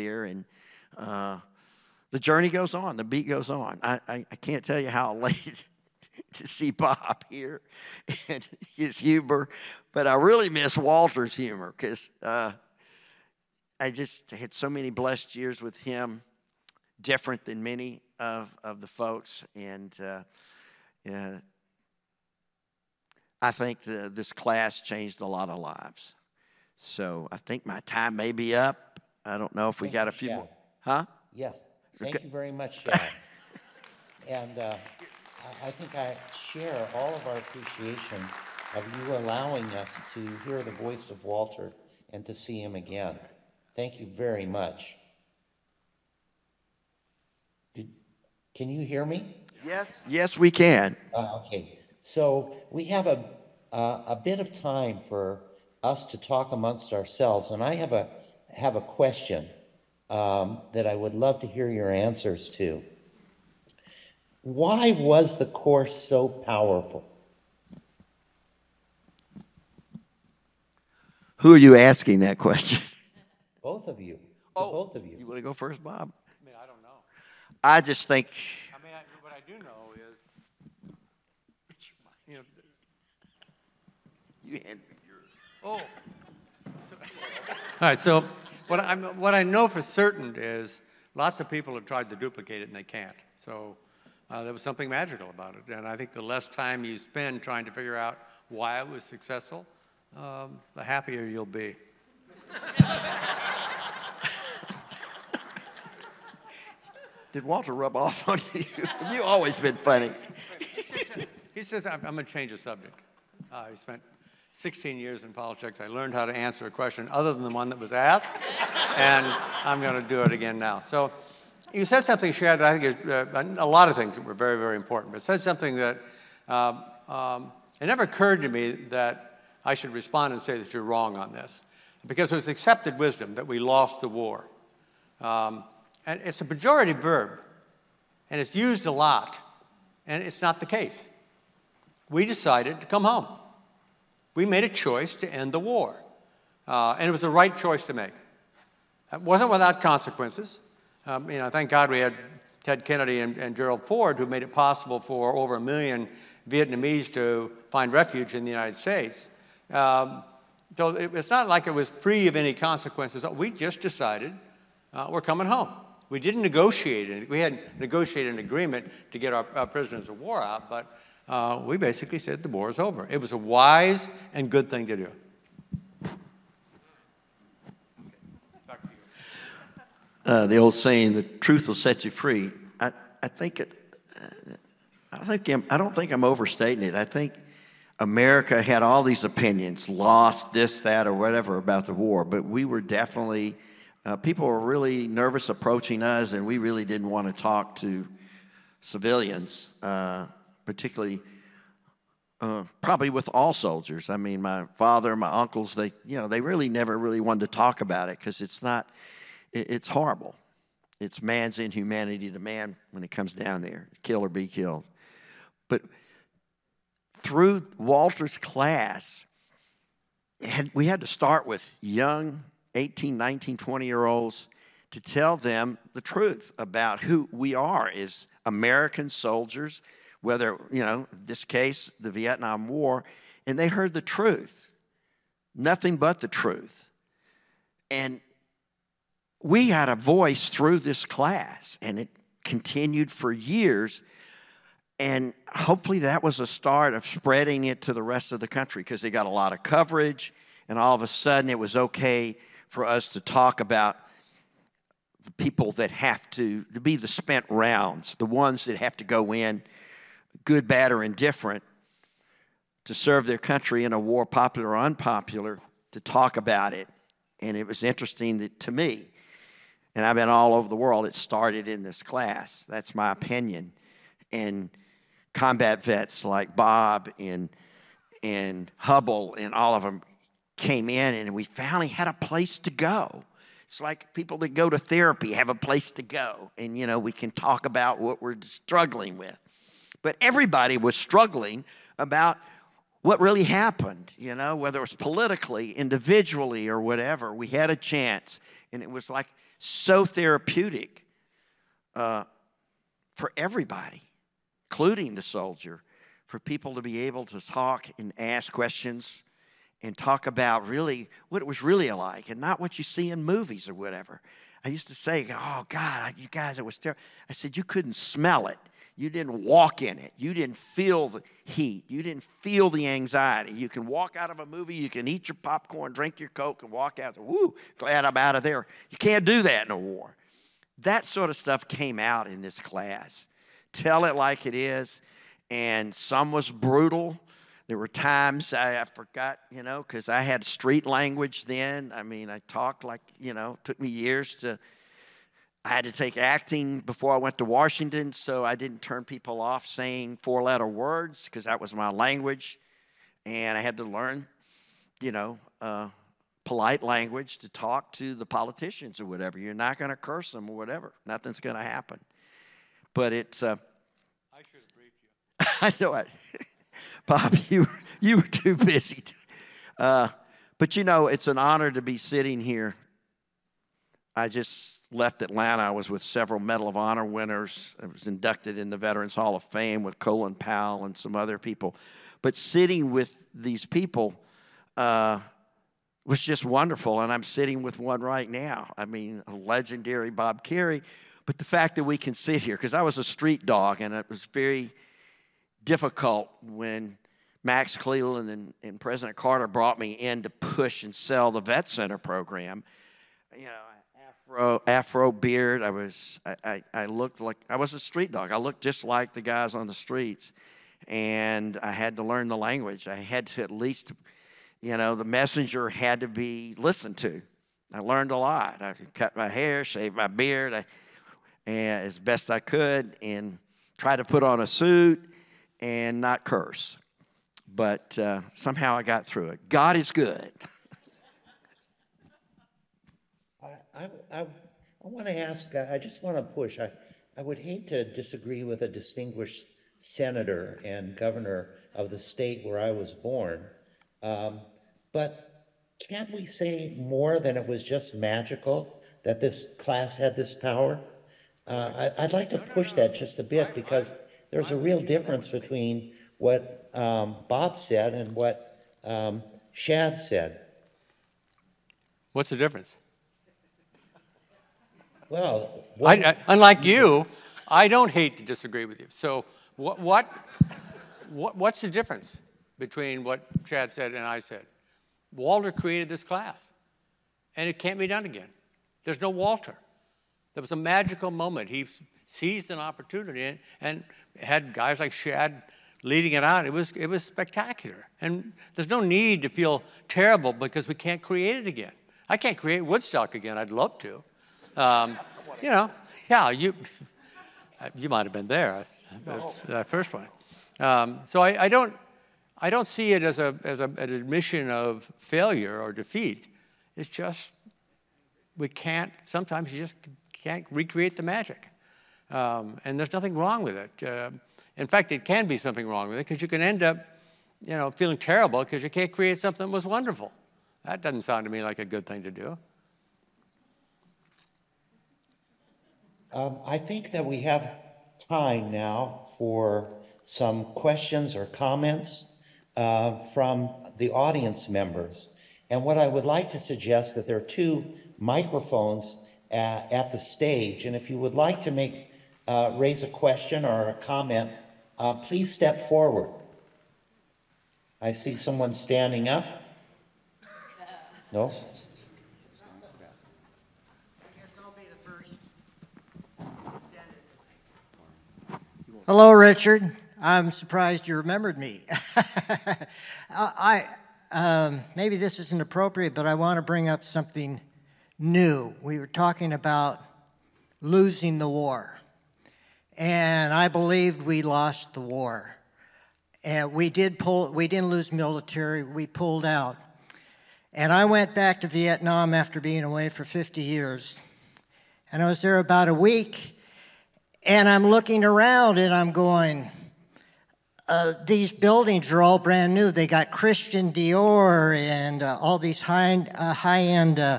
the journey goes on, the beat goes on. I can't tell you how late to see Bob here and his humor, but I really miss Walter's humor because I just had so many blessed years with him, different than many of the folks, and I think this class changed a lot of lives. So I think my time may be up. I don't know if we got a few more. Huh? Yeah. Thank you very much, Shad. And I think I share all of our appreciation of you allowing us to hear the voice of Walter and to see him again. Thank you very much. Can you hear me? Yes, we can. Okay. So we have a bit of time for us to talk amongst ourselves, and I have a question that I would love to hear your answers to. Why was the course so powerful? Who are you asking that question? Both of you. Both of you. You want to go first, Bob? I mean, I don't know. I just think. I mean, what I do know is, You hand me yours. Oh. All right, so what I know for certain is lots of people have tried to duplicate it and they can't. So there was something magical about it. And I think the less time you spend trying to figure out why it was successful, the happier you'll be. Did Walter rub off on you? You've always been funny. He says, I'm going to change the subject. He spent 16 years in politics. I learned how to answer a question other than the one that was asked, and I'm going to do it again now. So you said something, Shad, that I think is a lot of things that were very, very important, but said something that it never occurred to me that I should respond and say that you're wrong on this, because it was accepted wisdom that we lost the war. And it's a pejorative verb, and it's used a lot, and it's not the case. We decided to come home. We made a choice to end the war, and it was the right choice to make. It wasn't without consequences. Thank God we had Ted Kennedy and Gerald Ford, who made it possible for over 1 million Vietnamese to find refuge in the United States. So it's not like it was free of any consequences. We just decided we're coming home. We didn't negotiate it. We hadn't negotiated an agreement to get our prisoners of war out, but we basically said the war is over. It was a wise and good thing to do. The old saying, "The truth will set you free." I don't think I'm overstating it. I think America had all these opinions, lost this, that, or whatever about the war, but we were definitely. People were really nervous approaching us, and we really didn't want to talk to civilians, particularly, probably with all soldiers. I mean, my father, my uncles, they really never really wanted to talk about it because it's horrible. It's man's inhumanity to man when it comes down there, kill or be killed. But through Walter's class, we had to start with young 18, 19, 20-year-olds to tell them the truth about who we are as American soldiers, whether, in this case, the Vietnam War, and they heard the truth, nothing but the truth. And we had a voice through this class, and it continued for years. And hopefully that was a start of spreading it to the rest of the country, because they got a lot of coverage, and all of a sudden it was okay for us to talk about the people that have to be the spent rounds, the ones that have to go in, good, bad, or indifferent, to serve their country in a war, popular or unpopular, to talk about it. And it was interesting to me, and I've been all over the world, it started in this class. That's my opinion. And combat vets like Bob and Hubble and all of them came in, and we finally had a place to go. It's like people that go to therapy have a place to go, and, we can talk about what we're struggling with. But everybody was struggling about what really happened, whether it was politically, individually, or whatever. We had a chance, and it was like so therapeutic for everybody, including the soldier, for people to be able to talk and ask questions and talk about really what it was really like, and not what you see in movies or whatever. I used to say, oh, God, you guys, it was terrible. I said, you couldn't smell it. You didn't walk in it. You didn't feel the heat. You didn't feel the anxiety. You can walk out of a movie, you can eat your popcorn, drink your Coke, and walk out. Woo, glad I'm out of there. You can't do that in a war. That sort of stuff came out in this class. Tell it like it is. And some was brutal. There were times I forgot, because I had street language then. I mean, I talked like, it took me years I had to take acting before I went to Washington, so I didn't turn people off saying four-letter words, because that was my language. And I had to learn, polite language to talk to the politicians or whatever. You're not going to curse them or whatever. Nothing's going to happen. But it's... I should have briefed you. I know it. Bob, you were too busy. But, it's an honor to be sitting here. I just left Atlanta. I was with several Medal of Honor winners. I was inducted in the Veterans Hall of Fame with Colin Powell and some other people. But sitting with these people was just wonderful, and I'm sitting with one right now. I mean, a legendary Bob Kerrey. But the fact that we can sit here, because I was a street dog, and it was very difficult when Max Cleland and President Carter brought me in to push and sell the Vet Center program. Afro beard. I looked like I was a street dog. I looked just like the guys on the streets, and I had to learn the language. I had to at least, the messenger had to be listened to. I learned a lot. I cut my hair, shaved my beard, and as best I could, and try to put on a suit and not curse. But somehow I got through it. God is good. I want to ask, I just want to push. I would hate to disagree with a distinguished senator and governor of the state where I was born, but can't we say more than it was just magical that this class had this power? I'd like to push that just a bit, because there's a real difference between what Bob said and what Shad said. What's the difference? Well, unlike you, I don't hate to disagree with you. So what's the difference between what Chad said and I said? Walter created this class, and it can't be done again. There's no Walter. There was a magical moment. He seized an opportunity and had guys like Shad leading it out. It was spectacular. And there's no need to feel terrible because we can't create it again. I can't create Woodstock again. I'd love to. You might have been there, that first one. So I don't see it as an admission of failure or defeat. It's just sometimes you just can't recreate the magic. And there's nothing wrong with it. In fact, it can be something wrong with it, because you can end up feeling terrible because you can't create something that was wonderful. That doesn't sound to me like a good thing to do. I think that we have time now for some questions or comments from the audience members. And what I would like to suggest that there are 2 microphones at the stage. And if you would like to raise a question or a comment, please step forward. I see someone standing up. No? Hello, Richard. I'm surprised you remembered me. Maybe this isn't appropriate, but I want to bring up something new. We were talking about losing the war, and I believed we lost the war. And we didn't lose military, we pulled out. And I went back to Vietnam after being away for 50 years. And I was there about a week, and I'm looking around and I'm going, these buildings are all brand new. They got Christian Dior and all these high-end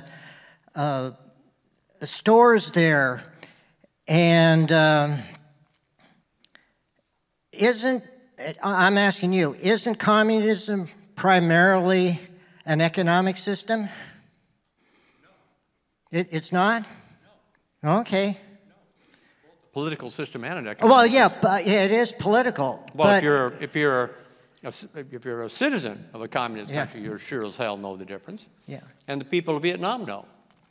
stores there. And I'm asking you, isn't communism primarily an economic system? It's not? No. Okay. Political system and an economic Well, yeah, system. but it is political. Well, but if you're a citizen of a communist country, you're sure as hell know the difference. Yeah. And the people of Vietnam know.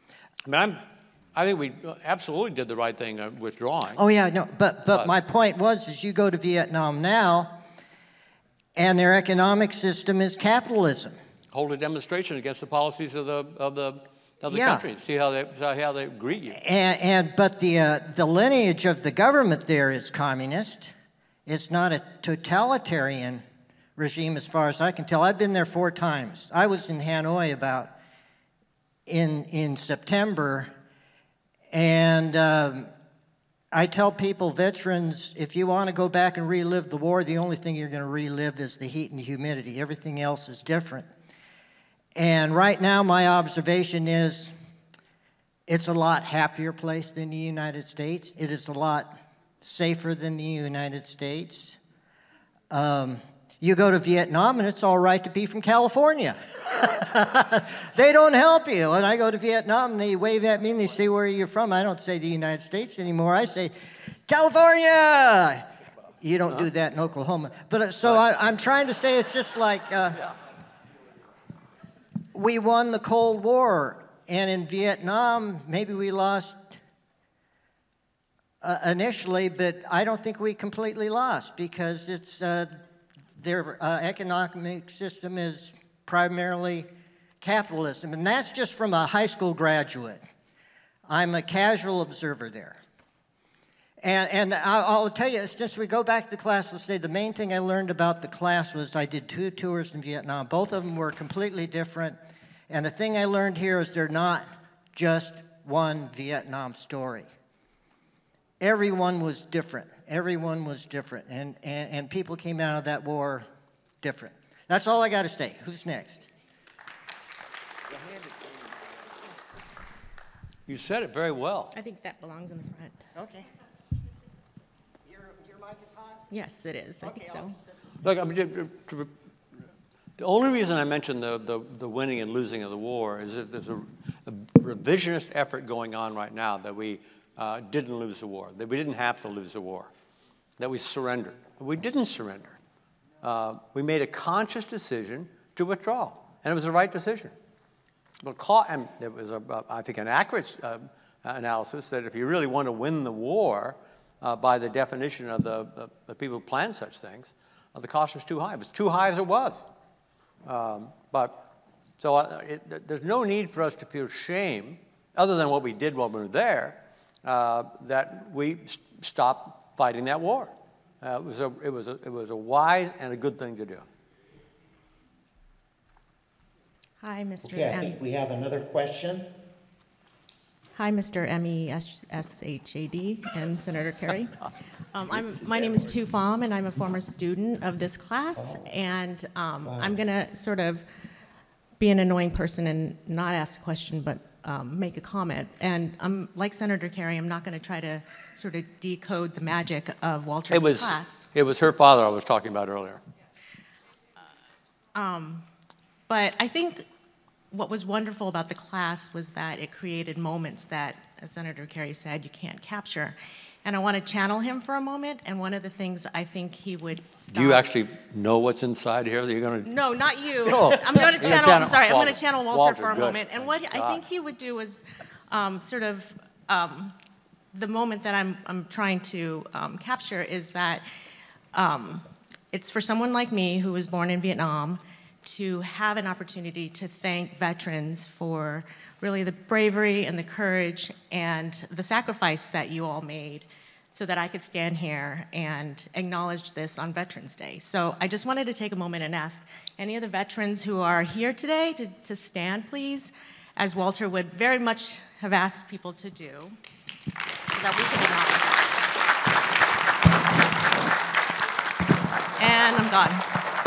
I think we absolutely did the right thing withdrawing. Oh yeah, no, but my point is you go to Vietnam now, and their economic system is capitalism. Hold a demonstration against the policies of the country. See how they greet you. But the lineage of the government there is communist. It's not a totalitarian regime as far as I can tell. I've been there 4 times. I was in Hanoi in September, and I tell people, veterans, if you want to go back and relive the war, the only thing you're going to relive is the heat and the humidity. Everything else is different. And right now, my observation is it's a lot happier place than the United States. It is a lot safer than the United States. You go to Vietnam, and it's all right to be from California. They don't help you. When I go to Vietnam, they wave at me, and they say, where are you from? I don't say the United States anymore. I say, California! You don't do that in Oklahoma. But so I'm trying to say it's just like... we won the Cold War, and in Vietnam, maybe we lost initially, but I don't think we completely lost because it's their economic system is primarily capitalism, and that's just from a high school graduate. I'm a casual observer there. And I'll tell you, since we go back to the class, let's say the main thing I learned about the class was I did 2 tours in Vietnam. Both of them were completely different. And the thing I learned here is they're not just one Vietnam story. Everyone was different. Everyone was different. And people came out of that war different. That's all I got to say. Who's next? You said it very well. I think that belongs in the front. Okay. Your mic is hot? Yes, it is. I think so. Look, the only reason I mentioned the winning and losing of the war is that there's a revisionist effort going on right now that we didn't lose the war, that we didn't have to lose the war, that we surrendered. We didn't surrender. We made a conscious decision to withdraw, and it was the right decision. And it was, I think, an accurate analysis that if you really want to win the war, by the definition of the people who plan such things, the cost was too high. It was too high as it was. There's no need for us to feel shame, other than what we did while we were there, that we stopped fighting that war. It was a wise and a good thing to do. Hi, Mr. Okay, I think we have another question. Hi, Mr. MESHAD and Senator Kerry. My name is Tu Pham, and I'm a former student of this class. And I'm going to sort of be an annoying person and not ask a question, but make a comment. And like Senator Kerry, I'm not going to try to sort of decode the magic of Walter's class. It was her father I was talking about earlier. But I think what was wonderful about the class was that it created moments that, as Senator Kerry said, you can't capture. And I want to channel him for a moment, and one of the things I think he would stop. Do you actually know what's inside here that you're going to... No, not you. No. I'm going to channel, I'm sorry, I'm Walter. going to channel Walter for a good. moment. And what I think he would do is sort of the moment that I'm trying to capture is that it's for someone like me who was born in Vietnam to have an opportunity to thank veterans for really the bravery and the courage and the sacrifice that you all made so that I could stand here and acknowledge this on Veterans Day. So I just wanted to take a moment and ask any of the veterans who are here today to stand, please, as Walter would very much have asked people to do, so that we can acknowledge. And I'm gone.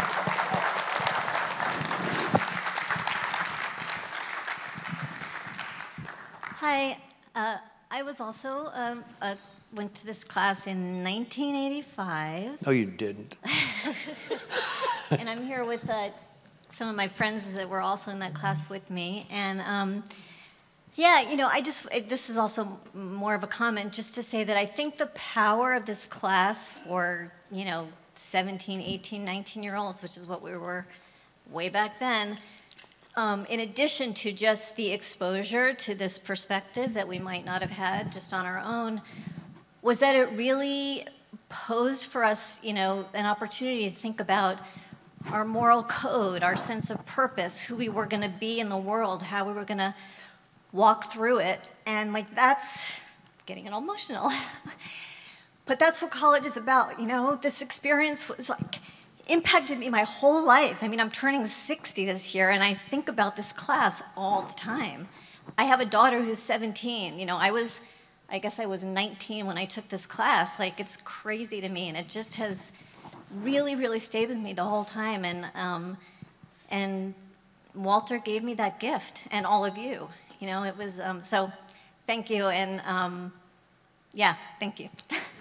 Hi, I was also went to this class in 1985. No, you didn't. And I'm here with some of my friends that were also in that class with me. And yeah, you know, this is also more of a comment just to say that I think the power of this class for, 17, 18, 19-year-olds, which is what we were way back then, in addition to just the exposure to this perspective that we might not have had just on our own, was that it really posed for us, an opportunity to think about our moral code, our sense of purpose, who we were going to be in the world, how we were going to walk through it. And that's getting all emotional. But that's what college is about, This experience was impacted me my whole life. I mean, I'm turning 60 this year, and I think about this class all the time. I have a daughter who's 17. I guess I was 19 when I took this class. It's crazy to me, and it just has really, really stayed with me the whole time. And Walter gave me that gift, and all of you. It was, so thank you, and yeah, thank you.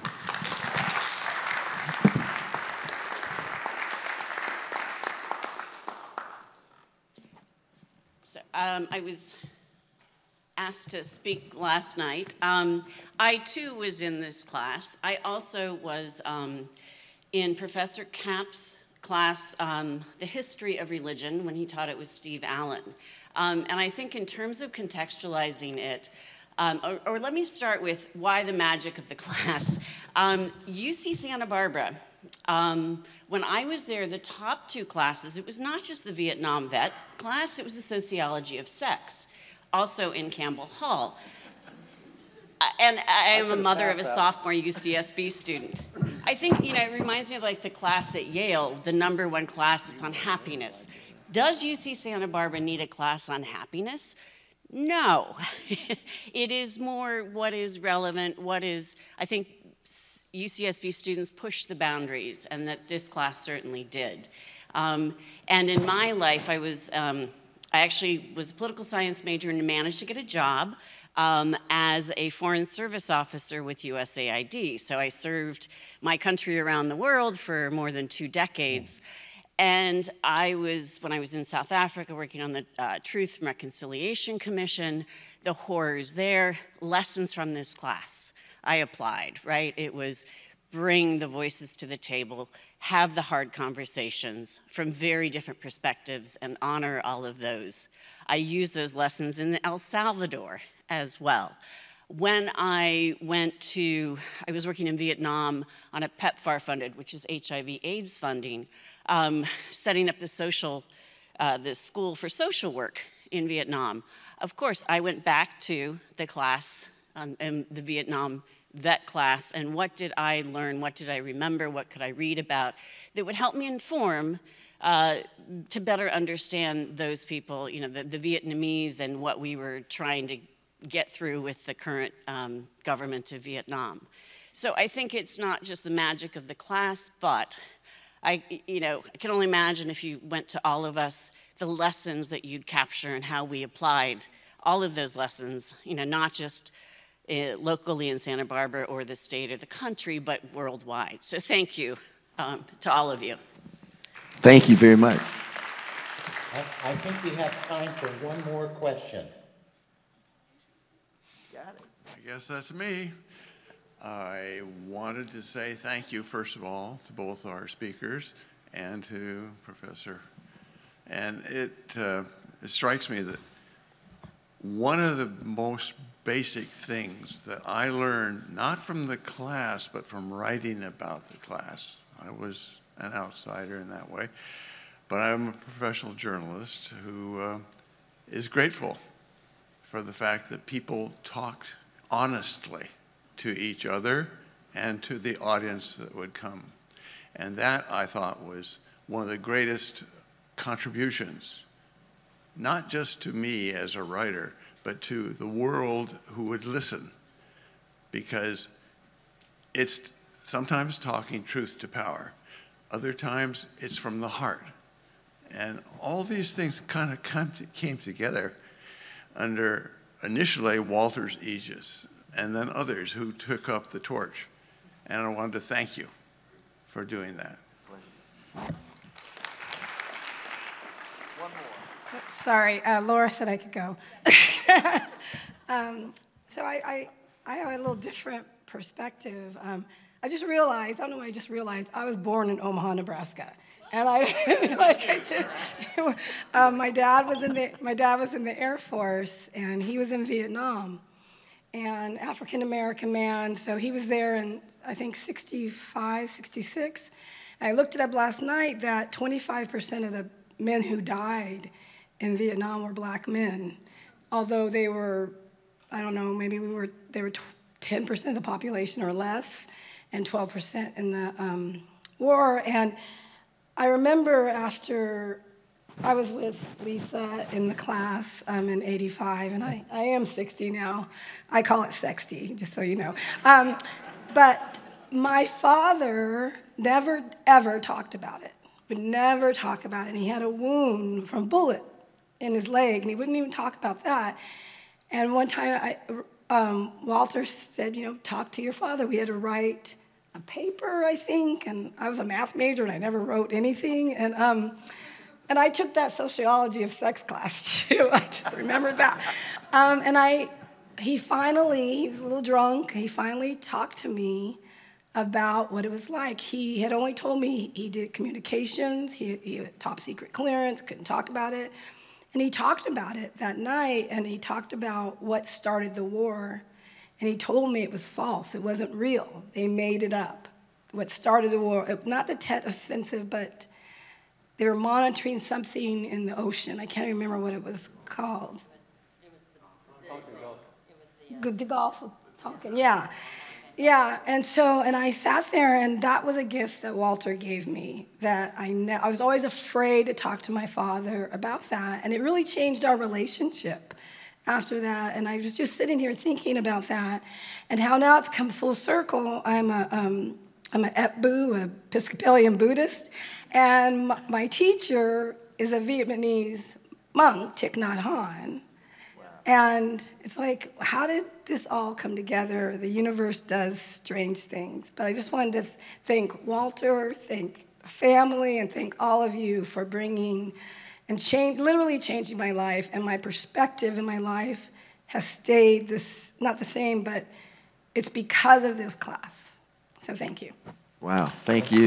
I was asked to speak last night. I, too, was in this class. I also was in Professor Kapp's class, The History of Religion, when he taught it with Steve Allen. And I think in terms of contextualizing it, or let me start with why the magic of the class. UC Santa Barbara, when I was there, the top two classes, it was not just the Vietnam vet class, it was the sociology of sex, also in Campbell Hall. And I am a mother of a sophomore UCSB student. I think, it reminds me of the class at Yale, the #1 class that's on happiness. Does UC Santa Barbara need a class on happiness? No. It is more what is relevant, I think UCSB students push the boundaries, and that this class certainly did. And in my life, I actually was a political science major and managed to get a job as a foreign service officer with USAID. So I served my country around the world for more than 2 decades. And when I was in South Africa working on the Truth and Reconciliation Commission, the horrors there, lessons from this class. I applied, right? It was bring the voices to the table, have the hard conversations from very different perspectives, and honor all of those. I used those lessons in El Salvador as well. When I was working in Vietnam on a PEPFAR funded, which is HIV/AIDS funding, setting up the School for Social Work in Vietnam. Of course, I went back to the class, the Vietnam vet class, and what did I learn, what did I remember, what could I read about that would help me inform to better understand those people, the Vietnamese and what we were trying to get through with the current government of Vietnam. So I think it's not just the magic of the class, but I can only imagine if you went to all of us, the lessons that you'd capture and how we applied all of those lessons, not just locally in Santa Barbara or the state or the country, but worldwide. So thank you to all of you. Thank you very much. I think we have time for one more question. Got it. I guess that's me. I wanted to say thank you, first of all, to both our speakers and to Professor. And it strikes me that one of the most basic things that I learned, not from the class, but from writing about the class. I was an outsider in that way, but I'm a professional journalist who is grateful for the fact that people talked honestly to each other and to the audience that would come. And that, I thought, was one of the greatest contributions, not just to me as a writer, but to the world who would listen, because it's sometimes talking truth to power. Other times, it's from the heart. And all these things kind of came together under initially Walter's aegis, and then others who took up the torch. And I wanted to thank you for doing that. Sorry, Laura said I could go. So I have a little different perspective. I just realized, I don't know why I just realized, I was born in Omaha, Nebraska. And my dad was in the Air Force, and he was in Vietnam, and African-American man, so he was there in, I think, 65, 66. I looked it up last night that 25% of the men who died in Vietnam were black men, although they were, I don't know, maybe they were 10% of the population or less, and 12% in the war. And I remember after I was with Lisa in the class in '85, and I am 60 now. I call it sexty, just so you know. But my father never, ever talked about it, would never talk about it. And he had a wound from a bullet in his leg, and he wouldn't even talk about that. And one time, Walter said, talk to your father. We had to write a paper, I think, and I was a math major, and I never wrote anything. And I took that sociology of sex class, too. I just remembered that. He was a little drunk. He finally talked to me about what it was like. He had only told me he did communications. He had top secret clearance, couldn't talk about it. And he talked about it that night, and he talked about what started the war. And he told me it was false. It wasn't real. They made it up. What started the war, not the Tet Offensive, but they were monitoring something in the ocean. I can't remember what it was called. The Gulf of Tonkin, yeah. Yeah, and I sat there, and that was a gift that Walter gave me, that I was always afraid to talk to my father about that, and it really changed our relationship after that. And I was just sitting here thinking about that, and how now it's come full circle. I'm an EPBU, an Episcopalian Buddhist, and my teacher is a Vietnamese monk, Thich Nhat Hanh. And it's like, how did this all come together? The universe does strange things. But I just wanted to thank Walter, thank family, and thank all of you for bringing and literally changing my life. And my perspective in my life has stayed not the same, but it's because of this class. So thank you. Wow, thank you.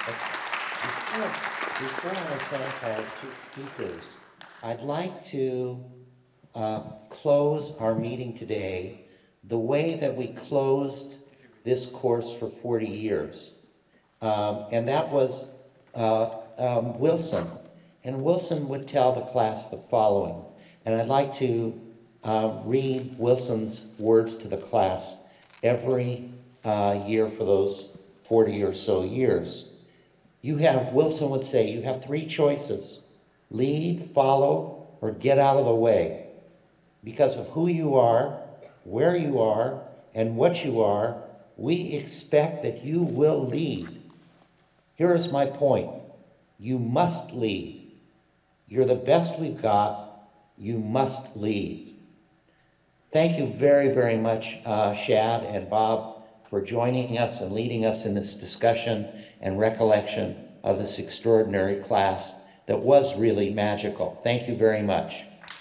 Before I thank our two speakers, I'd like to close our meeting today the way that we closed this course for 40 years. And that was Wilson. And Wilson would tell the class the following. And I'd like to read Wilson's words to the class every year for those 40 or so years. Wilson would say, you have three choices: lead, follow, or get out of the way. Because of who you are where you are, and what you are, we expect that you will lead. Here is my point. You must lead. You're the best we've got. You must lead. Thank you very, very much, Shad and Bob, for joining us and leading us in this discussion and recollection of this extraordinary class that was really magical. Thank you very much.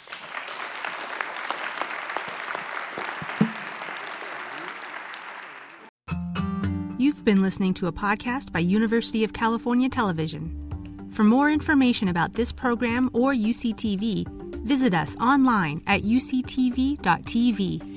You've been listening to a podcast by University of California Television. For more information about this program or UCTV, visit us online at uctv.tv